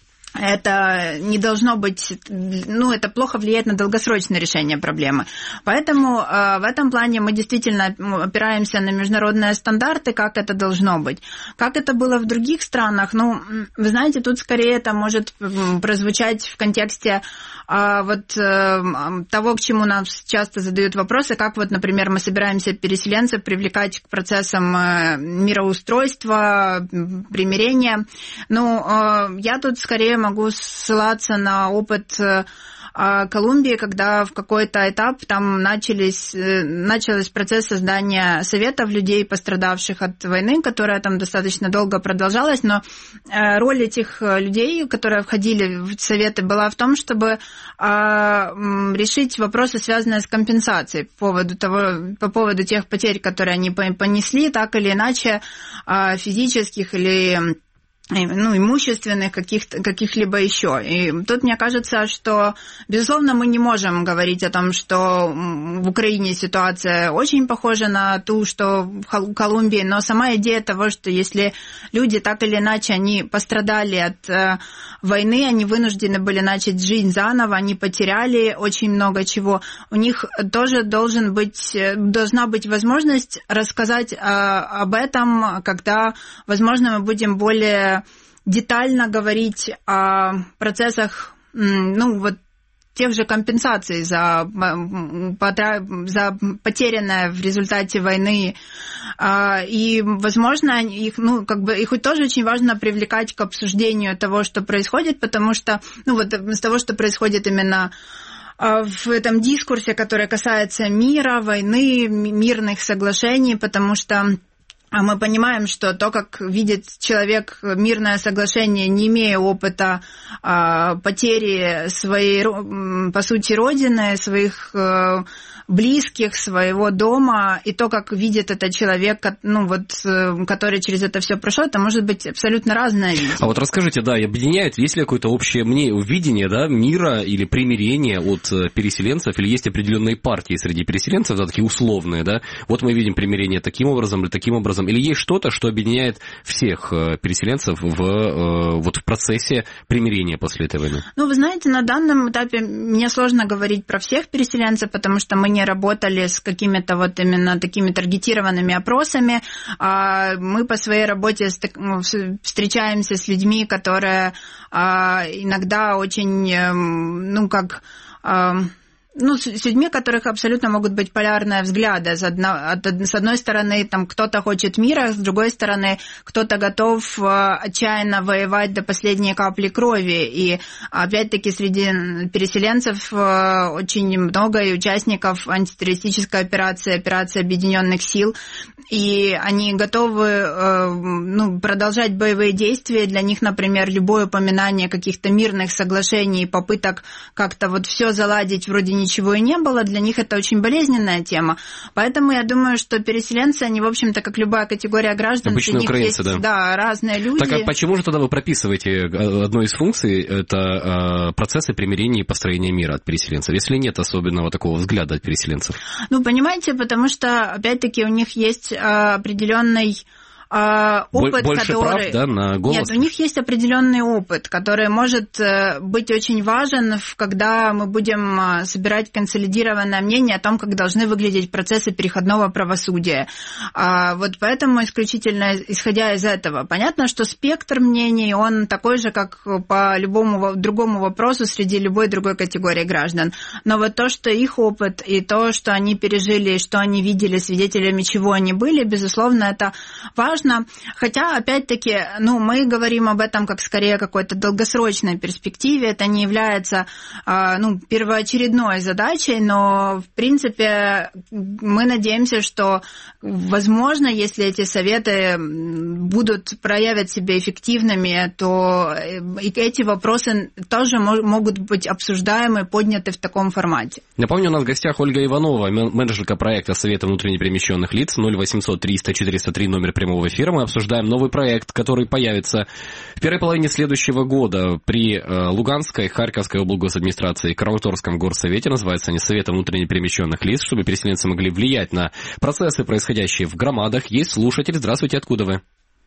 это не должно быть, ну, это плохо влияет на долгосрочное решение проблемы. Поэтому э, в этом плане мы действительно опираемся на международные стандарты, как это должно быть. Как это было в других странах, ну, вы знаете, тут скорее это может прозвучать в контексте э, вот э, того, к чему нам часто задают вопросы, как вот, например, мы собираемся переселенцев привлекать к процессам э, мироустройства, примирения. Ну, э, я тут скорее могу ссылаться на опыт Колумбии, когда в какой-то этап там начались, начался процесс создания советов людей, пострадавших от войны, которая там достаточно долго продолжалась, но роль этих людей, которые входили в советы, была в том, чтобы решить вопросы, связанные с компенсацией по поводу того, по поводу тех потерь, которые они понесли, так или иначе, физических или ну, имущественных, каких-то, каких-либо еще. И тут мне кажется, что, безусловно, мы не можем говорить о том, что в Украине ситуация очень похожа на ту, что в Колумбии, но сама идея того, что если люди так или иначе, они пострадали от войны, они вынуждены были начать жизнь заново, они потеряли очень много чего, у них тоже должен быть, должна быть возможность рассказать об этом, когда, возможно, мы будем более детально говорить о процессах, ну, вот, тех же компенсаций за, за потерянное в результате войны. И, возможно, их, ну, как бы, их тоже очень важно привлекать к обсуждению того, что происходит, потому что, ну, вот, с того, что происходит именно в этом дискурсе, который касается мира, войны, мирных соглашений, потому что А мы понимаем, что то, как видит человек мирное соглашение, не имея опыта а, потери своей, по сути, родины, своих а, близких, своего дома, и то, как видит этот человек, ну, вот, который через это все прошел, это может быть абсолютно разное видение.
А вот расскажите, да, объединяет, есть ли какое-то общее мнение, видение, да, мира или примирения от переселенцев, или есть определенные партии среди переселенцев, да, такие условные, да, вот мы видим примирение таким образом или таким образом, или есть что-то, что объединяет всех переселенцев в, вот, в процессе примирения после этой войны?
Ну, вы знаете, на данном этапе мне сложно говорить про всех переселенцев, потому что мы не работали с какими-то вот именно такими таргетированными опросами. Мы по своей работе встречаемся с людьми, которые иногда очень, ну, как... Ну, с, с людьми, у которых абсолютно могут быть полярные взгляды. С, одно, от, с одной стороны, там кто-то хочет мира, с другой стороны, кто-то готов отчаянно воевать до последней капли крови. И, опять-таки, среди переселенцев очень много и участников антитеррористической операции, операции Объединенных сил. И они готовы, ну, продолжать боевые действия. Для них, например, любое упоминание каких-то мирных соглашений, попыток как-то вот все заладить вроде ничего и не было, для них это очень болезненная тема. Поэтому я думаю, что переселенцы, они, в общем-то, как любая категория граждан,
обычные
среди них
украинцы,
есть,
да.
да, разные люди.
Так а почему же тогда вы прописываете одной из функций, это процессы примирения и построения мира от переселенцев, если нет особенного такого взгляда от переселенцев? Ну, понимаете, потому что, опять-таки, у них есть определенный опыт, больше который... прав, да, на голос? Нет, у них есть определенный опыт, который может быть очень важен, когда мы будем собирать консолидированное мнение о том, как должны выглядеть процессы переходного правосудия. Вот поэтому исключительно исходя из этого. Понятно, что спектр мнений, он такой же, как по любому другому вопросу среди любой другой категории граждан. Но вот то, что их опыт и то, что они пережили, что они видели, свидетелями чего они были, безусловно, это важно.
возможно. Хотя, опять-таки, ну, мы говорим об этом как скорее какой-то долгосрочной перспективе. Это не является, ну, первоочередной задачей, но, в принципе, мы надеемся, что, возможно, если эти советы будут проявить себя эффективными, то эти вопросы тоже могут быть обсуждаемы, подняты в таком формате.
Напомню, у нас в гостях Ольга Иванова, менеджерка проекта Совета внутренне перемещенных лиц. Ноль восемьсот триста четыреста три номер прямого эфира. Мы обсуждаем новый проект, который появится в первой половине следующего года при Луганской, Харьковской облгосадминистрации и Краматорском горсовете. Называется они Совета внутренне перемещенных лиц, чтобы переселенцы могли влиять на процессы, происходящие в громадах. Есть слушатель. Здравствуйте, откуда вы?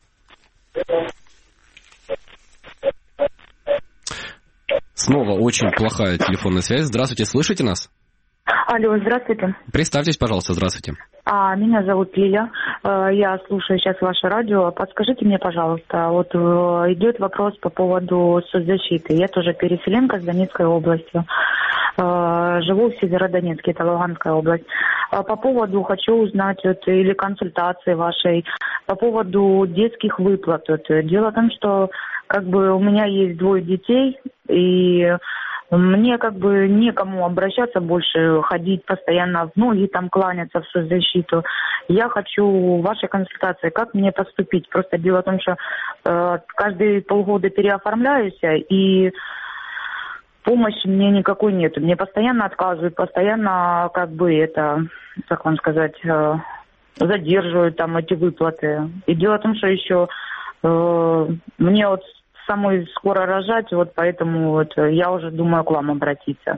Снова очень плохая телефонная связь. Здравствуйте, слышите нас?
Алло, здравствуйте.
Представьтесь, пожалуйста, здравствуйте.
А, меня зовут Лиля. Я слушаю сейчас ваше радио. Подскажите мне, пожалуйста, вот идет вопрос по поводу соцзащиты. Я тоже переселенка с Донецкой области. Живу в Северодонецке, это Луганская область. По поводу, хочу узнать, вот, или консультации вашей, по поводу детских выплат. Вот, дело в том, что как бы у меня есть двое детей, и мне как бы некому обращаться больше, ходить постоянно в ноги, там кланяться в соцзащиту. Я хочу вашей консультации, как мне поступить. Просто дело в том, что э, каждые полгода переоформляюсь, и помощи мне никакой нету. Мне постоянно отказывают, постоянно как бы это, как вам сказать, э, задерживают там эти выплаты. И дело в том, что еще э, мне вот самой скоро рожать, вот поэтому вот я уже думаю к вам обратиться.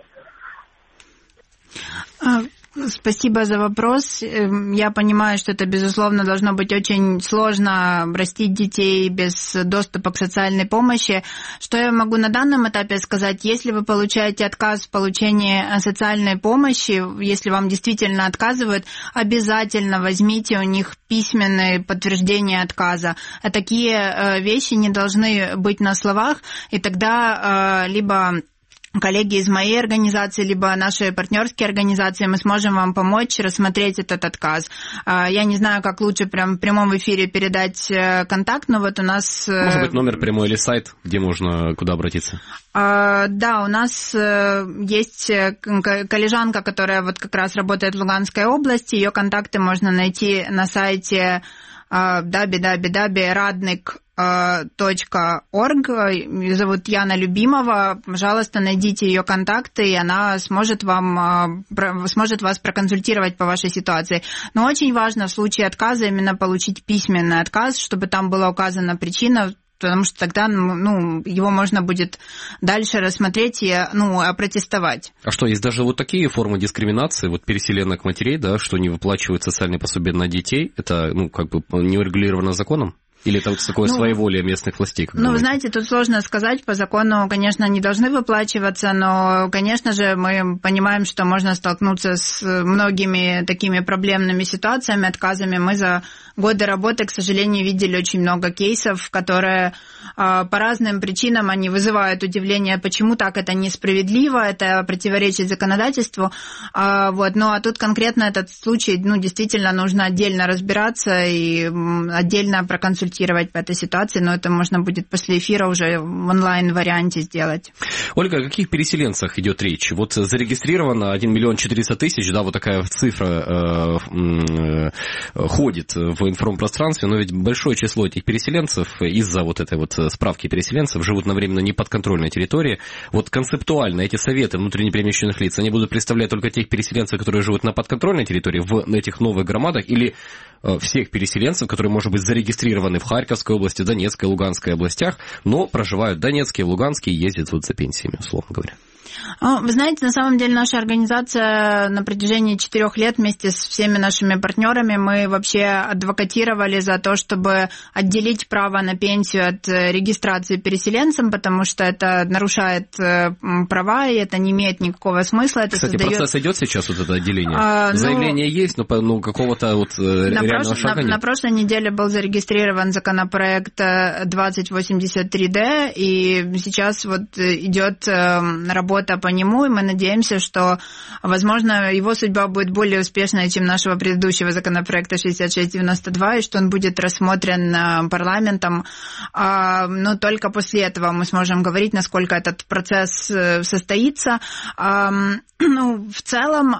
Спасибо за вопрос. Я понимаю, что это, безусловно, должно быть очень сложно растить детей без доступа к социальной помощи. Что я могу на данном этапе сказать? Если вы получаете отказ в получении социальной помощи, если вам действительно отказывают, обязательно возьмите у них письменное подтверждение отказа. А такие вещи не должны быть на словах, и тогда либо коллеги из моей организации, либо наши партнерские организации, мы сможем вам помочь рассмотреть этот отказ. Я не знаю, как лучше прям в прямом эфире передать контакт, но вот у нас...
Может быть, номер прямой или сайт, где можно, куда обратиться?
Да, у нас есть коллежанка, которая вот как раз работает в Луганской области, ее контакты можно найти на сайте даби даби даби радник точка орг. Зовут Яна Любимова. Пожалуйста, найдите ее контакты, и она сможет вам сможет вас проконсультировать по вашей ситуации. Но очень важно в случае отказа именно получить письменный отказ, чтобы там была указана причина, потому что тогда, ну, его можно будет дальше рассмотреть и, ну, опротестовать.
А что, есть даже вот такие формы дискриминации, вот переселенных матерей, да, что не выплачивают социальные пособия на детей, это, ну, как бы не урегулировано законом? Или это вот такое ну, своеволие местных властей?
Ну, вы знаете, тут сложно сказать. По закону, конечно, не должны выплачиваться, но, конечно же, мы понимаем, что можно столкнуться с многими такими проблемными ситуациями, отказами. Мы за годы работы, к сожалению, видели очень много кейсов, которые по разным причинам они вызывают удивление, почему так это несправедливо, это противоречит законодательству. Вот. Ну, а тут конкретно этот случай, ну, действительно нужно отдельно разбираться и отдельно проконсультировать по этой ситуации, но это можно будет после эфира уже в онлайн-варианте сделать.
Ольга, о каких переселенцах идет речь? Вот зарегистрировано один миллион четыреста тысяч, да, вот такая цифра э, э, ходит в информпространстве, но ведь большое число этих переселенцев из-за вот этой вот справки переселенцев живут на временно неподконтрольной территории. Вот концептуально эти советы внутренне перемещенных лиц, они будут представлять только тех переселенцев, которые живут на подконтрольной территории, в этих новых громадах, или э, всех переселенцев, которые, может быть, зарегистрированы в Харьковской области, Донецкой, Луганской областях, но проживают в Донецке, в Луганске и ездят тут за пенсиями, условно говоря.
Вы знаете, на самом деле наша организация на протяжении четырех лет вместе с всеми нашими партнерами мы вообще адвокатировали за то, чтобы отделить право на пенсию от регистрации переселенцам, потому что это нарушает права, и это не имеет никакого смысла. Это
Кстати,
создает...
процесс идет сейчас, вот это отделение?
А, ну,
Заявление есть, но ну, какого-то вот реального
прош...
шага
на,
нет?
На прошлой неделе был зарегистрирован законопроект двадцать восемьдесят три дэ, и сейчас вот идет работа работа по нему, и мы надеемся, что, возможно, его судьба будет более успешной, чем нашего предыдущего законопроекта шестьдесят шесть девяносто два, и что он будет рассмотрен парламентом. Но только после этого мы сможем говорить, насколько этот процесс состоится. Ну, в целом,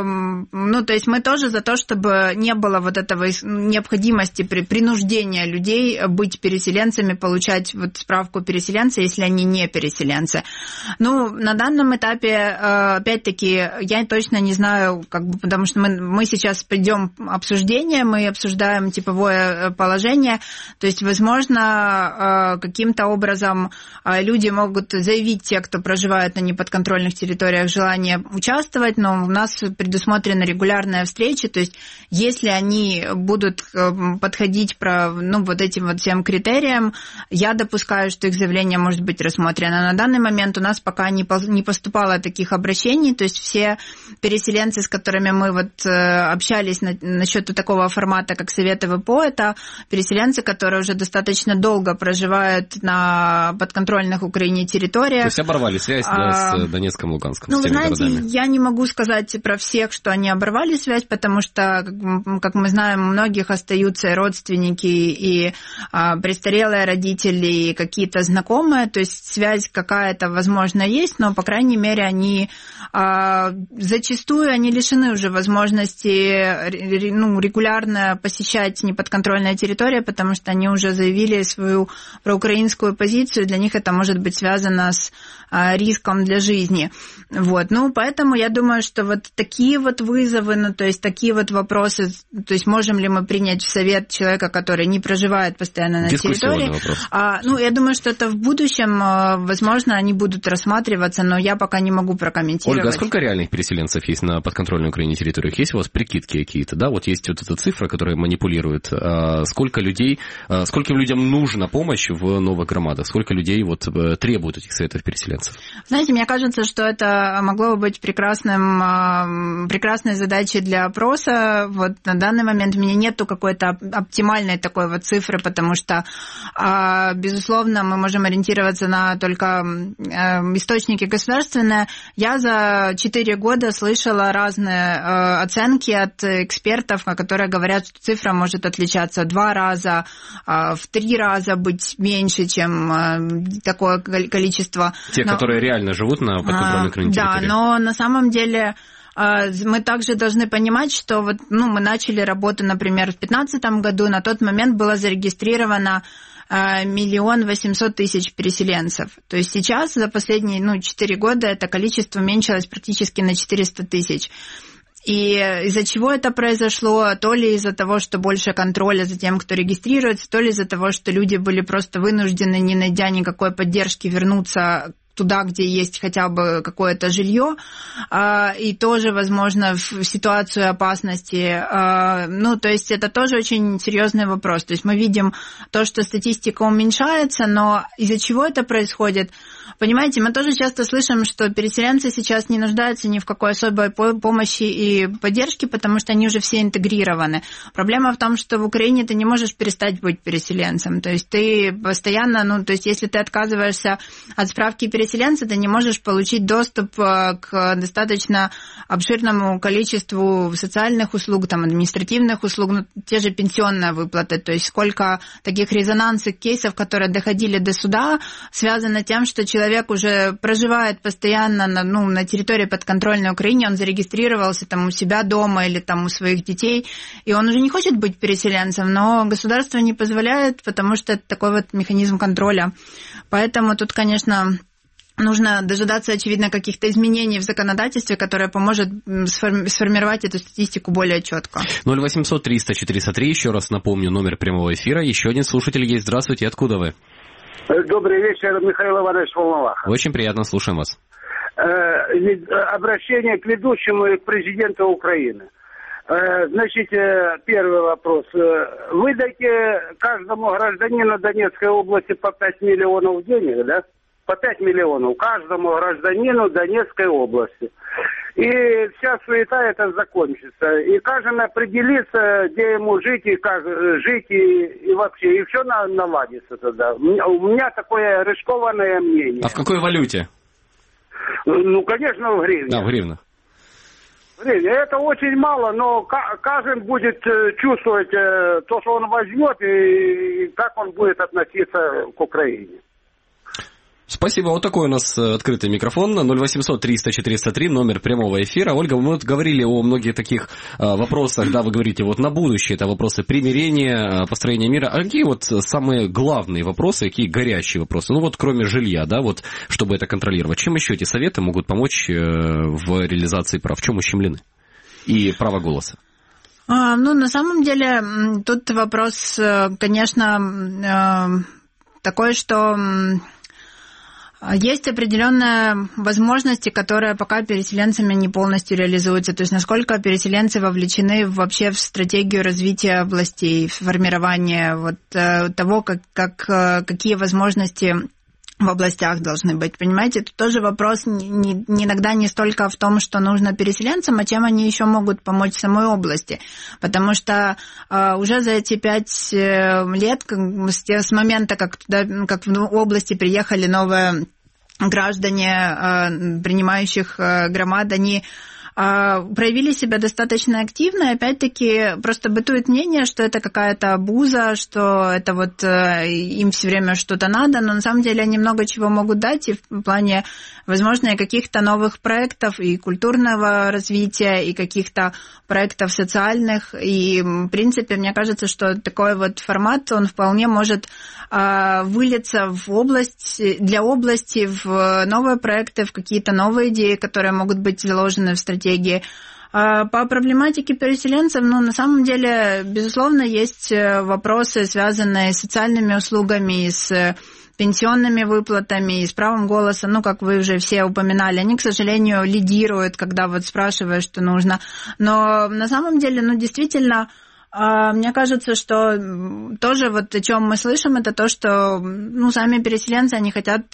ну, то есть мы тоже за то, чтобы не было вот этого необходимости при принуждения людей быть переселенцами, получать вот справку переселенца, если они не переселенцы. Ну, на данном этапе, опять-таки, я точно не знаю, как бы, потому что мы, мы сейчас придем обсуждение, мы обсуждаем типовое положение, то есть, возможно, каким-то образом люди могут заявить, те, кто проживает на неподконтрольных территориях, желание участвовать, но у нас предусмотрена регулярная встреча, то есть если они будут подходить про, ну, вот этим вот всем критериям, я допускаю, что их заявление может быть рассмотрено. На данный момент у нас пока не поступало таких обращений, то есть все переселенцы, с которыми мы вот общались на, насчет такого формата, как Советы ВПО, это переселенцы, которые уже достаточно долго проживают на подконтрольных Украине территориях.
То есть оборвали связь да, с Донецком, Луганском,
ну,
с теми
вы знаете,
городами.
Я не могу сказать про всех, что они оборвали связь, потому что, как мы знаем, у многих остаются и родственники, и а, престарелые родители, и какие-то знакомые, то есть связь какая-то, возможно, есть, но, по крайней мере, они а, зачастую они лишены уже возможности ну, регулярно посещать неподконтрольные территории, потому что они уже заявили свою проукраинскую позицию, для них это может быть связано с а, риском для жизни. Вот. Ну, поэтому я думаю, что вот такие вот вызовы, ну, то есть такие вот вопросы, то есть можем ли мы принять в совет человека, который не проживает постоянно на территории. А, ну, я думаю, что это в будущем, возможно, они будут рассматриваться, но я пока не могу прокомментировать.
Ольга, а сколько реальных переселенцев есть на подконтрольной Украине территориях? Есть у вас прикидки какие-то, да? Вот есть вот эта цифра, которая манипулирует. А сколько людей, а скольким людям нужна помощь в новых громадах? Сколько людей вот требуют этих советов переселенцев?
Знаете, мне кажется, что это могло бы быть прекрасным, прекрасной задачей для опроса. Вот на данный момент у меня нету какой-то оптимальной такой вот цифры, потому что, безусловно, мы можем ориентироваться на только источники государственные. Я за четыре года слышала разные оценки от экспертов, которые говорят, что цифра может отличаться в два раза, в три раза быть меньше, чем такое количество.
Те, но... которые реально живут на подконтрольной Украине территории.
Да, но на самом деле мы также должны понимать, что вот, ну, мы начали работу, например, в две тысячи пятнадцатом году, на тот момент было зарегистрировано миллион восемьсот тысяч переселенцев. То есть сейчас за последние ну, четыре года это количество уменьшилось практически на четыреста тысяч. И из-за чего это произошло? То ли из-за того, что больше контроля за тем, кто регистрируется, то ли из-за того, что люди были просто вынуждены, не найдя никакой поддержки, вернуться туда, где есть хотя бы какое-то жилье, и тоже, возможно, в ситуацию опасности. Ну, то есть это тоже очень серьезный вопрос. То есть мы видим то, что статистика уменьшается, но из-за чего это происходит? Понимаете, мы тоже часто слышим, что переселенцы сейчас не нуждаются ни в какой особой помощи и поддержке, потому что они уже все интегрированы. Проблема в том, что в Украине ты не можешь перестать быть переселенцем. То есть ты постоянно, ну, то есть если ты отказываешься от справки переселенца, ты не можешь получить доступ к достаточно обширному количеству социальных услуг, там, административных услуг, ну, те же пенсионные выплаты. То есть сколько таких резонансных кейсов, которые доходили до суда, связано с тем, что человек Человек уже проживает постоянно на, ну, на территории подконтрольной Украине, он зарегистрировался там у себя дома или там у своих детей, и он уже не хочет быть переселенцем, но государство не позволяет, потому что это такой вот механизм контроля. Поэтому тут, конечно, нужно дожидаться, очевидно, каких-то изменений в законодательстве, которое поможет сформировать эту статистику более четко.
ноль восемьсот триста четыреста три, еще раз напомню, номер прямого эфира. Еще один слушатель есть. Здравствуйте, откуда вы?
Добрый вечер, Михаил Иванович Волноваха.
Очень приятно, слушаем вас.
Обращение к ведущему и к президенту Украины. Значит, первый вопрос. Вы дайте каждому гражданину Донецкой области по пять миллионов денег, да? По пять миллионов каждому гражданину Донецкой области. И вся суета это закончится. И каждый определится, где ему жить, и как жить, и, и вообще. И все наладится тогда. У меня такое рискованное мнение.
А в какой валюте?
Ну, конечно, в гривне.
Да, в гривнах.
Это очень мало, но каждый будет чувствовать то, что он возьмет, и как он будет относиться к Украине.
Спасибо. Вот такой у нас открытый микрофон. ноль восемьсот триста четыреста три, номер прямого эфира. Ольга, мы вот говорили о многих таких а, вопросах, да, вы говорите, вот на будущее, это вопросы примирения, построения мира. А какие вот самые главные вопросы, какие горячие вопросы? Ну вот кроме жилья, да, вот, чтобы это контролировать. Чем еще эти советы могут помочь в реализации прав? В чем ущемлены? И право голоса?
А, ну, на самом деле, тут вопрос, конечно, такой, что... Есть определенные возможности, которые пока переселенцами не полностью реализуются. То есть насколько переселенцы вовлечены вообще в стратегию развития областей, в формирование вот того, как, как, какие возможности в областях должны быть. Понимаете, это тоже вопрос не, не, иногда не столько в том, что нужно переселенцам, а чем они еще могут помочь самой области. Потому что э, уже за эти пять лет, как, с, с момента, как, туда, как в области приехали новые граждане, э, принимающих э, громад, они проявили себя достаточно активно, и опять-таки просто бытует мнение, что это какая-то абуза, что это вот им все время что-то надо, но на самом деле они много чего могут дать и в плане, возможно, каких-то новых проектов и культурного развития, и каких-то проектов социальных, и в принципе, мне кажется, что такой вот формат, он вполне может вылиться в область, для области, в новые проекты, в какие-то новые идеи, которые могут быть заложены в стратегии. По проблематике переселенцев, ну, на самом деле, безусловно, есть вопросы, связанные с социальными услугами, с пенсионными выплатами и с правом голоса, ну, как вы уже все упоминали, они, к сожалению, лидируют, когда вот спрашиваешь, что нужно. Но на самом деле, ну, действительно, мне кажется, что тоже вот о чем мы слышим, это то, что, ну, сами переселенцы, они хотят,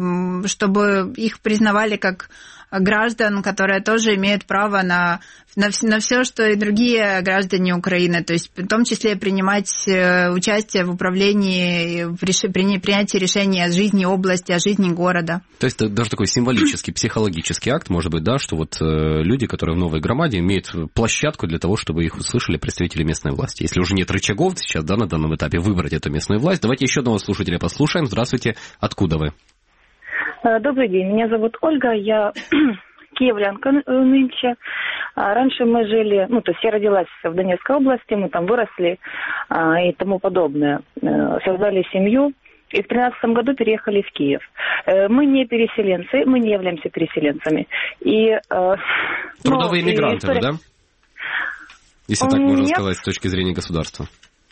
чтобы их признавали как граждан, которые тоже имеют право на, на, на все, что и другие граждане Украины, то есть в том числе принимать участие в управлении, в реш... принятии решений о жизни области, о жизни города.
То есть это даже такой символический, психологический акт, может быть, да, что вот люди, которые в новой громаде, имеют площадку для того, чтобы их услышали представители местной власти. Если уже нет рычагов сейчас, да, на данном этапе выбрать эту местную власть, давайте еще одного слушателя послушаем. Здравствуйте, откуда вы?
Добрый день, меня зовут Ольга, я киевлянка нынче. Раньше мы жили, ну, то есть я родилась в Донецкой области, мы там выросли и тому подобное. Создали семью и в тринадцатом году переехали в Киев. Мы не переселенцы, мы не являемся переселенцами. И,
Трудовые
ну,
мигранты,
история...
да? Если так можно
Нет.
сказать с точки зрения государства.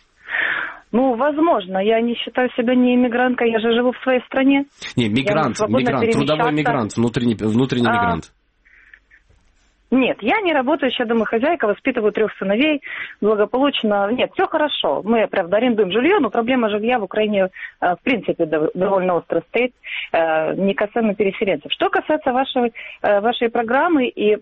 Ну, возможно. Я не считаю себя не иммигранткой, я же живу в своей стране.
Не, мигрант, мигрант, трудовой мигрант, внутренний, внутренний
а,
мигрант.
Нет, я не работающая домохозяйка, воспитываю трех сыновей, благополучно. Нет, все хорошо. Мы, правда, арендуем жилье, но проблема жилья в Украине, в принципе, довольно остро стоит, не касаемо переселенцев. Что касается вашей, вашей программы и...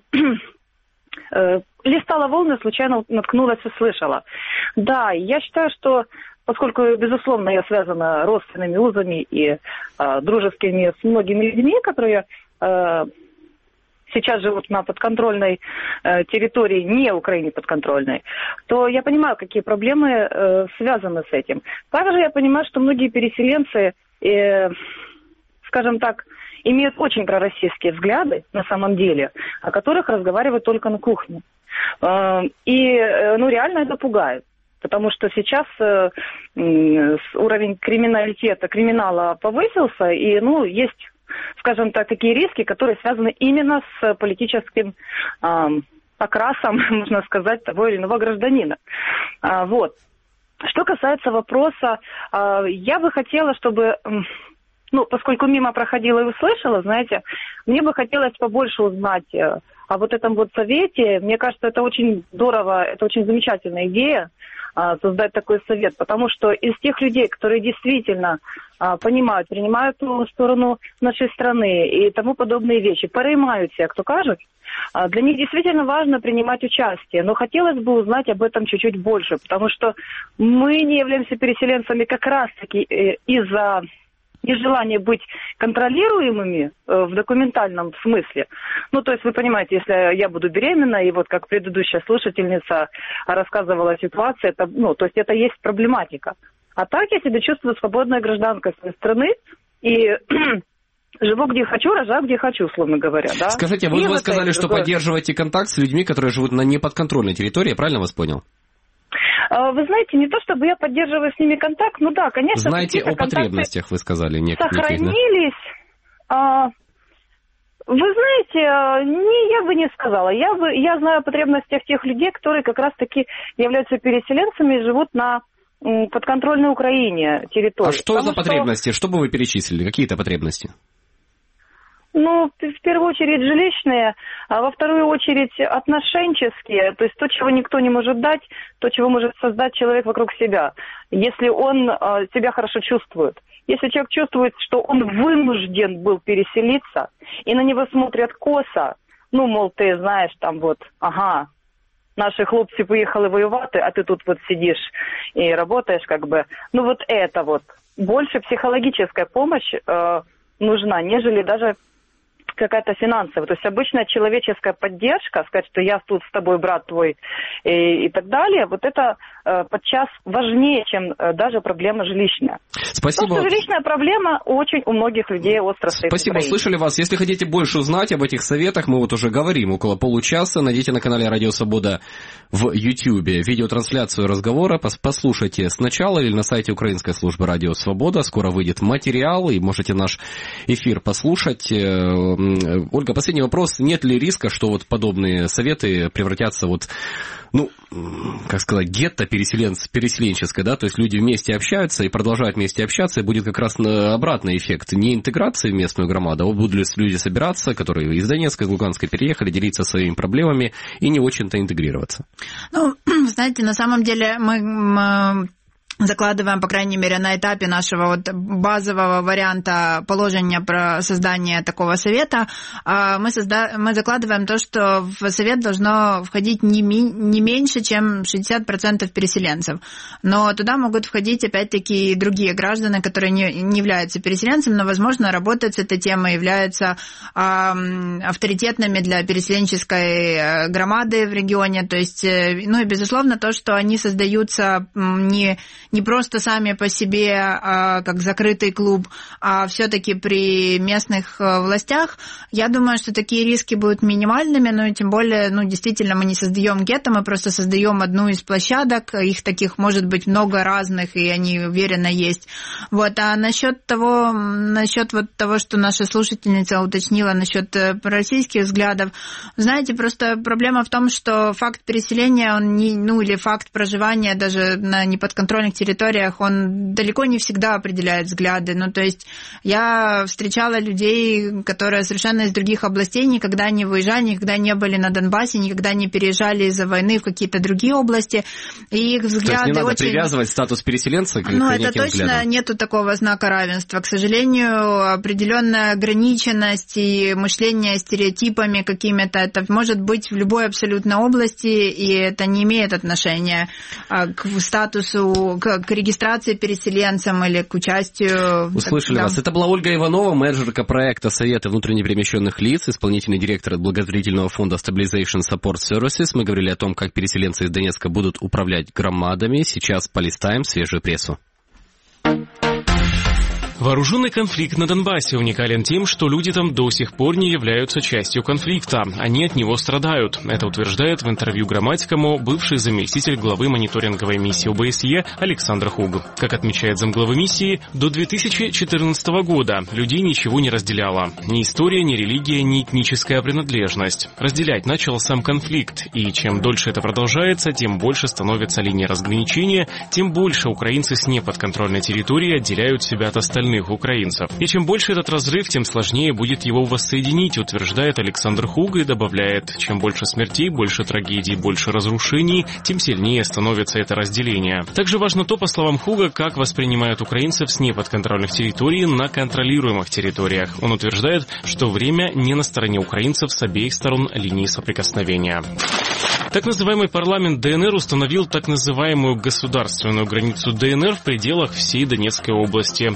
листала волны, случайно наткнулась и слышала. Да, я считаю, что поскольку, безусловно, я связана родственными узами и э, дружескими с многими людьми, которые э, сейчас живут на подконтрольной э, территории, не Украине подконтрольной, то я понимаю, какие проблемы э, связаны с этим. Также я понимаю, что многие переселенцы, э, скажем так, имеют очень пророссийские взгляды, на самом деле, о которых разговаривают только на кухне. Э, и, э, ну, реально это пугает. Потому что сейчас э, уровень криминалитета, криминала повысился, и, ну, есть, скажем так, такие риски, которые связаны именно с политическим э, окрасом, можно сказать, того или иного гражданина. А, вот. Что касается вопроса, э, я бы хотела, чтобы... Ну, поскольку мимо проходила и услышала, знаете, мне бы хотелось побольше узнать о вот этом вот совете. Мне кажется, это очень здорово, это очень замечательная идея, создать такой совет, потому что из тех людей, которые действительно понимают, принимают ту сторону нашей страны и тому подобные вещи, переймают себя, кто кажет, для них действительно важно принимать участие, но хотелось бы узнать об этом чуть-чуть больше, потому что мы не являемся переселенцами как раз-таки из-за и желание быть контролируемыми э, в документальном смысле. Ну, то есть, вы понимаете, если я буду беременна, и вот как предыдущая слушательница рассказывала ситуацию, это, ну, то есть это есть проблематика. А так я себя чувствую свободной гражданкой своей страны, и живу где хочу, рожаю где хочу, условно говоря. Да?
Скажите, вы,
и
вы
вот
сказали, что другое... поддерживаете контакт с людьми, которые живут на неподконтрольной территории, я правильно вас понял?
Вы знаете, не то чтобы я поддерживаю с ними контакт, ну да, конечно...
Знаете о потребностях, вы сказали. Нек-
сохранились. А, вы знаете, не, я бы не сказала. Я, бы, я знаю о потребностях тех людей, которые как раз-таки являются переселенцами и живут на подконтрольной Украине территории.
А что
Потому
за потребности? Что... что бы вы перечислили? Какие-то потребности?
Ну, в первую очередь жилищные, а во вторую очередь отношенческие, то есть то, чего никто не может дать, то, чего может создать человек вокруг себя, если он э, себя хорошо чувствует. Если человек чувствует, что он вынужден был переселиться, и на него смотрят косо, ну, мол, ты знаешь, там вот, ага, наши хлопцы поехали воевать, а ты тут вот сидишь и работаешь, как бы. Ну, вот это вот. Больше психологическая помощь э, нужна, нежели даже какая-то финансовая. То есть обычная человеческая поддержка, сказать, что я тут с тобой, брат твой, и, и так далее, вот это э, подчас важнее, чем э, даже проблема жилищная.
Спасибо.
Потому что жилищная проблема очень у многих людей остро стоит.
Спасибо, услышали вас. Если хотите больше узнать об этих советах, мы вот уже говорим около получаса. Найдите на канале Радио Свобода в Ютьюбе видеотрансляцию разговора. Послушайте сначала или на сайте Украинской службы Радио Свобода. Скоро выйдет материал, и можете наш эфир послушать. Ольга, последний вопрос. Нет ли риска, что вот подобные советы превратятся вот, ну, как сказать, гетто переселенческое, да, то есть люди вместе общаются и продолжают вместе общаться, и будет как раз обратный эффект, не интеграции в местную громаду, а вот будут люди собираться, которые из Донецка, из Луганска переехали, делиться своими проблемами и не очень-то интегрироваться?
Ну, знаете, на самом деле мы... мы... закладываем, по крайней мере, на этапе нашего вот базового варианта положения про создание такого совета, мы, созда... мы закладываем то, что в совет должно входить не, ми... не меньше, чем шестьдесят процентов переселенцев. Но туда могут входить, опять-таки, другие граждане, которые не, не являются переселенцами, но, возможно, работать с этой темой, являются э, авторитетными для переселенческой громады в регионе. То есть, ну и, безусловно, то, что они создаются не не просто сами по себе, а, как закрытый клуб, а все-таки при местных властях, я думаю, что такие риски будут минимальными, но и тем более, ну, действительно, мы не создаем гетто, мы просто создаем одну из площадок, их таких может быть много разных, и они уверенно есть. Вот, а насчет того, насчет вот того, что наша слушательница уточнила насчет пророссийских взглядов, знаете, просто проблема в том, что факт переселения, он не, ну, или факт проживания даже на неподконтрольных территориях, он далеко не всегда определяет взгляды. Ну, то есть я встречала людей, которые совершенно из других областей никогда не выезжали, никогда не были на Донбассе, никогда не переезжали из-за войны в какие-то другие области. И их взгляды очень...
То есть не надо очень... привязывать статус переселенца к неким
Ну,
взглядам.
это точно нету такого знака равенства. К сожалению, определенная ограниченность и мышление стереотипами какими-то, это может быть в любой абсолютно области, и это не имеет отношения к статусу, к к регистрации переселенцам или к участию...
Услышали
да.
вас. Это была Ольга Иванова, менеджерка проекта Совета внутренне перемещенных лиц, исполнительный директор благотворительного фонда Stabilization Support Services. Мы говорили о том, как переселенцы из Донецка будут управлять громадами. Сейчас полистаем свежую прессу.
Вооруженный конфликт на Донбассе уникален тем, что люди там до сих пор не являются частью конфликта. Они от него страдают. Это утверждает в интервью Грамматикому бывший заместитель главы мониторинговой миссии о бэ эс е Александр Хуг. Как отмечает замглавы миссии, до две тысячи четырнадцатого года людей ничего не разделяло. Ни история, ни религия, ни этническая принадлежность. Разделять начал сам конфликт. И чем дольше это продолжается, тем больше становится линия разграничения, тем больше украинцы с неподконтрольной территории отделяют себя от остальных украинцев. И чем больше этот разрыв, тем сложнее будет его воссоединить, утверждает Александр Хуг и добавляет, чем больше смертей, больше трагедий, больше разрушений, тем сильнее становится это разделение. Также важно то, по словам Хуга, как воспринимают украинцев с неподконтрольных территорий на контролируемых территориях. Он утверждает, что время не на стороне украинцев с обеих сторон линии соприкосновения. Так называемый парламент дэ эн эр установил так называемую государственную границу дэ эн эр в пределах всей Донецкой области, то есть с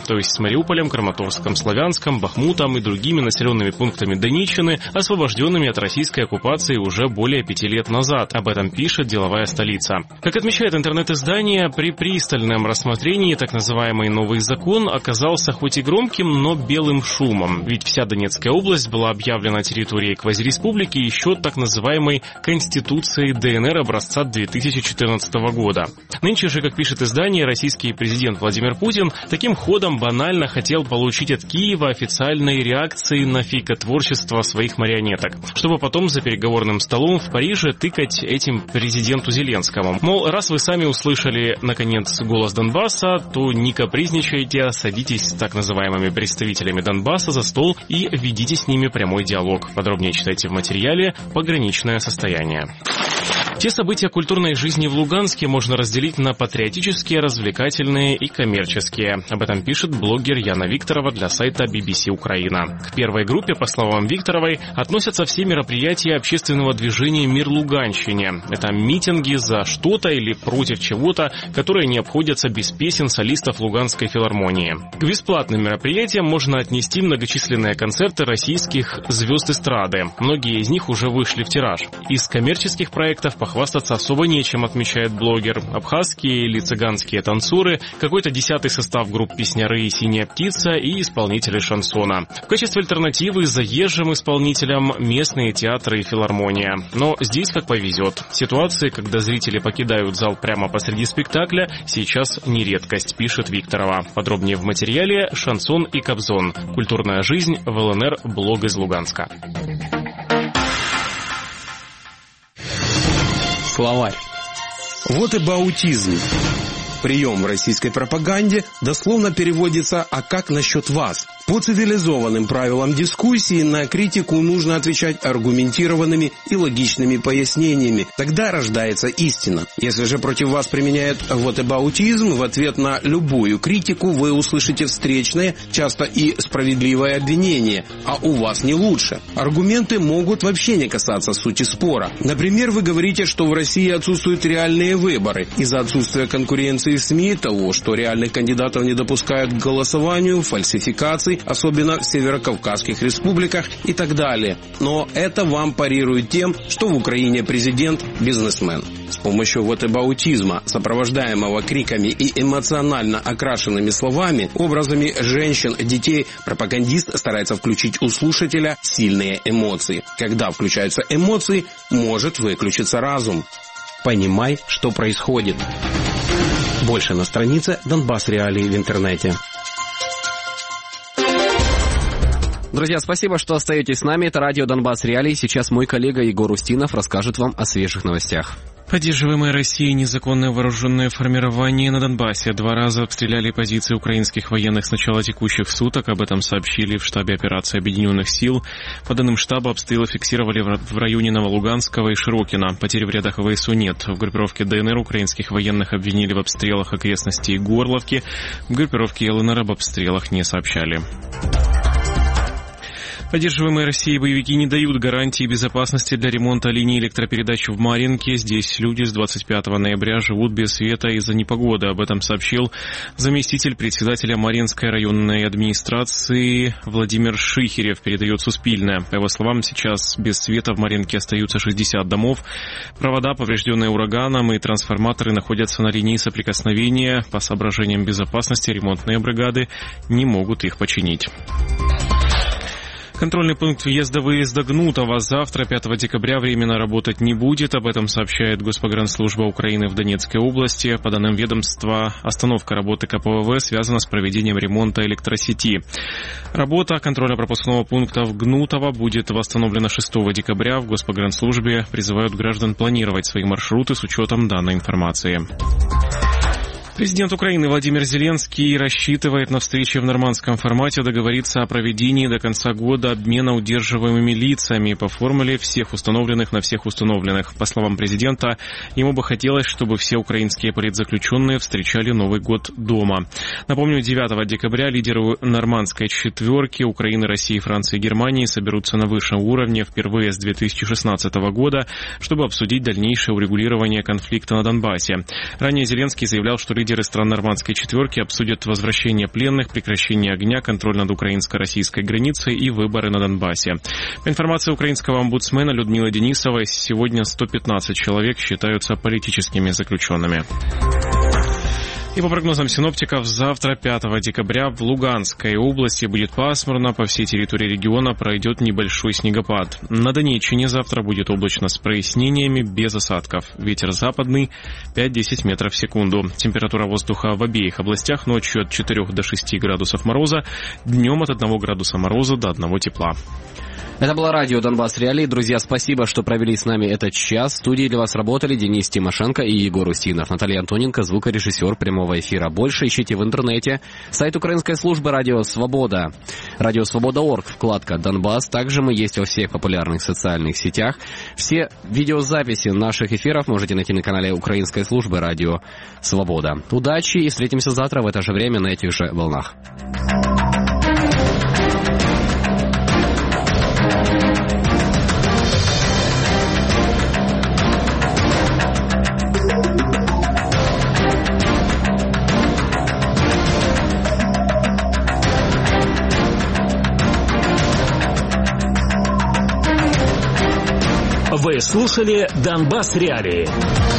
Мариуполем, Краматорском, Славянском, Бахмутом и другими населенными пунктами Донеччины, освобожденными от российской оккупации уже более пяти лет назад. Об этом пишет «Деловая столица». Как отмечает интернет-издание, при пристальном рассмотрении так называемый новый закон оказался хоть и громким, но белым шумом. Ведь вся Донецкая область была объявлена территорией квазиреспублики еще так называемой Конституцией ДНР образца две тысячи четырнадцатого года. Нынче же, как пишет издание, российский президент Владимир Путин таким ходом банально хотел получить от Киева официальные реакции на фейкотворчество своих марионеток, чтобы потом за переговорным столом в Париже тыкать этим президенту Зеленскому. Мол, раз вы сами услышали, наконец, голос Донбасса, то не капризничайте, садитесь с так называемыми представителями Донбасса за стол и ведите с ними прямой диалог. Подробнее читайте в материале «Пограничное состояние». Те события культурной жизни в Луганске можно разделить на патриотические, развлекательные и коммерческие. Об этом пишет блогер Яна Викторова для сайта би би си Украина. К первой группе, по словам Викторовой, относятся все мероприятия общественного движения «Мир Луганщине». Это митинги за что-то или против чего-то, которые не обходятся без песен солистов Луганской филармонии. К бесплатным мероприятиям можно отнести многочисленные концерты российских звезд эстрады. Многие из них уже вышли в тираж. Из коммерческих проектов похвастаться особо нечем, отмечает блогер. Абхазские или цыганские танцоры, какой-то десятый состав групп «Песняры» и «Синяя птица» и исполнители шансона. В качестве альтернативы заезжим исполнителям местные театры и филармония. Но здесь как повезет. Ситуации, когда зрители покидают зал прямо посреди спектакля, сейчас не редкость, пишет Викторова. Подробнее в материале «Шансон и Кобзон. Культурная жизнь в эл эн эр. Блог из Луганска».
Словарь. Вот и баутизм. Прием в российской пропаганде дословно переводится «а как насчет вас?». По цивилизованным правилам дискуссии на критику нужно отвечать аргументированными и логичными пояснениями. Тогда рождается истина. Если же против вас применяют вотэбаутизм, в ответ на любую критику вы услышите встречное, часто и справедливое обвинение, а у вас не лучше. Аргументы могут вообще не касаться сути спора. Например, вы говорите, что в России отсутствуют реальные выборы из-за отсутствия конкуренции в СМИ, того, что реальных кандидатов не допускают к голосованию, фальсификаций, особенно в северокавказских республиках и так далее. Но это вам парирует тем, что в Украине президент – бизнесмен. С помощью вотэбаутизма, сопровождаемого криками и эмоционально окрашенными словами, образами женщин, детей, пропагандист старается включить у слушателя сильные эмоции. Когда включаются эмоции, может выключиться разум. Понимай, что происходит. Больше на странице Донбасс Реалии в интернете.
Друзья, спасибо, что остаетесь с нами. Это радио Донбасс Реалии. Сейчас мой коллега Егор Устинов расскажет вам о свежих новостях.
Поддерживаемые Россией незаконное вооруженное формирование на Донбассе два раза обстреляли позиции украинских военных с начала текущих суток. Об этом сообщили в штабе операции Объединенных сил. По данным штаба, обстрелы фиксировали в районе Новолуганского и Широкино. Потерь в рядах ВСУ нет. В группировке ДНР украинских военных обвинили в обстрелах окрестностей Горловки. В группировке ЛНР об обстрелах не сообщали. Поддерживаемые Россией боевики не дают гарантии безопасности для ремонта линии электропередач в Марьинке. Здесь люди с двадцать пятого ноября живут без света из-за непогоды. Об этом сообщил заместитель председателя Марьинской районной администрации Владимир Шихерев, передает Суспильное. По его словам, сейчас без света в Марьинке остаются шестьдесят домов. Провода, поврежденные ураганом, и трансформаторы находятся на линии соприкосновения. По соображениям безопасности ремонтные бригады не могут их починить. Контрольный пункт въезда-выезда Гнутова завтра, пятого декабря, временно работать не будет. Об этом сообщает Госпогранслужба Украины в Донецкой области. По данным ведомства, остановка работы ка пэ вэ вэ связана с проведением ремонта электросети. Работа контрольно-пропускного пункта в Гнутово будет восстановлена шестого декабря. В Госпогранслужбе призывают граждан планировать свои маршруты с учетом данной информации. Президент Украины Владимир Зеленский рассчитывает на встрече в нормандском формате договориться о проведении до конца года обмена удерживаемыми лицами по формуле всех установленных на всех установленных. По словам президента, ему бы хотелось, чтобы все украинские политзаключенные встречали Новый год дома. Напомню, девятого декабря лидеры нормандской четверки Украины, России, Франции и Германии соберутся на высшем уровне впервые с две тысячи шестнадцатого года, чтобы обсудить дальнейшее урегулирование конфликта на Донбассе. Ранее Зеленский заявлял, что лидеры Лидеры стран Нормандской четверки обсудят возвращение пленных, прекращение огня, контроль над украинско-российской границей и выборы на Донбассе. По информации украинского омбудсмена Людмилы Денисовой, сегодня сто пятнадцать человек считаются политическими заключенными. И по прогнозам синоптиков, завтра, пятого декабря, в Луганской области будет пасмурно, по всей территории региона пройдет небольшой снегопад. На Донеччине завтра будет облачно с прояснениями, без осадков. Ветер западный пять-десять метров в секунду. Температура воздуха в обеих областях ночью от четырёх до шести градусов мороза, днем от одного градуса мороза до одного тепла.
Это было радио «Донбасс Реалии». Друзья, спасибо, что провели с нами этот час. В студии для вас работали Денис Тимошенко и Егор Устинов. Наталья Антоненко, звукорежиссер прямого эфира. Больше ищите в интернете. Сайт украинской службы «Радио Свобода». «Радио Свобода точка орг», вкладка «Донбасс». Также мы есть во всех популярных социальных сетях. Все видеозаписи наших эфиров можете найти на канале украинской службы «Радио Свобода». Удачи и встретимся завтра в это же время на этих же волнах.
Вы слушали «Донбасс Реалии».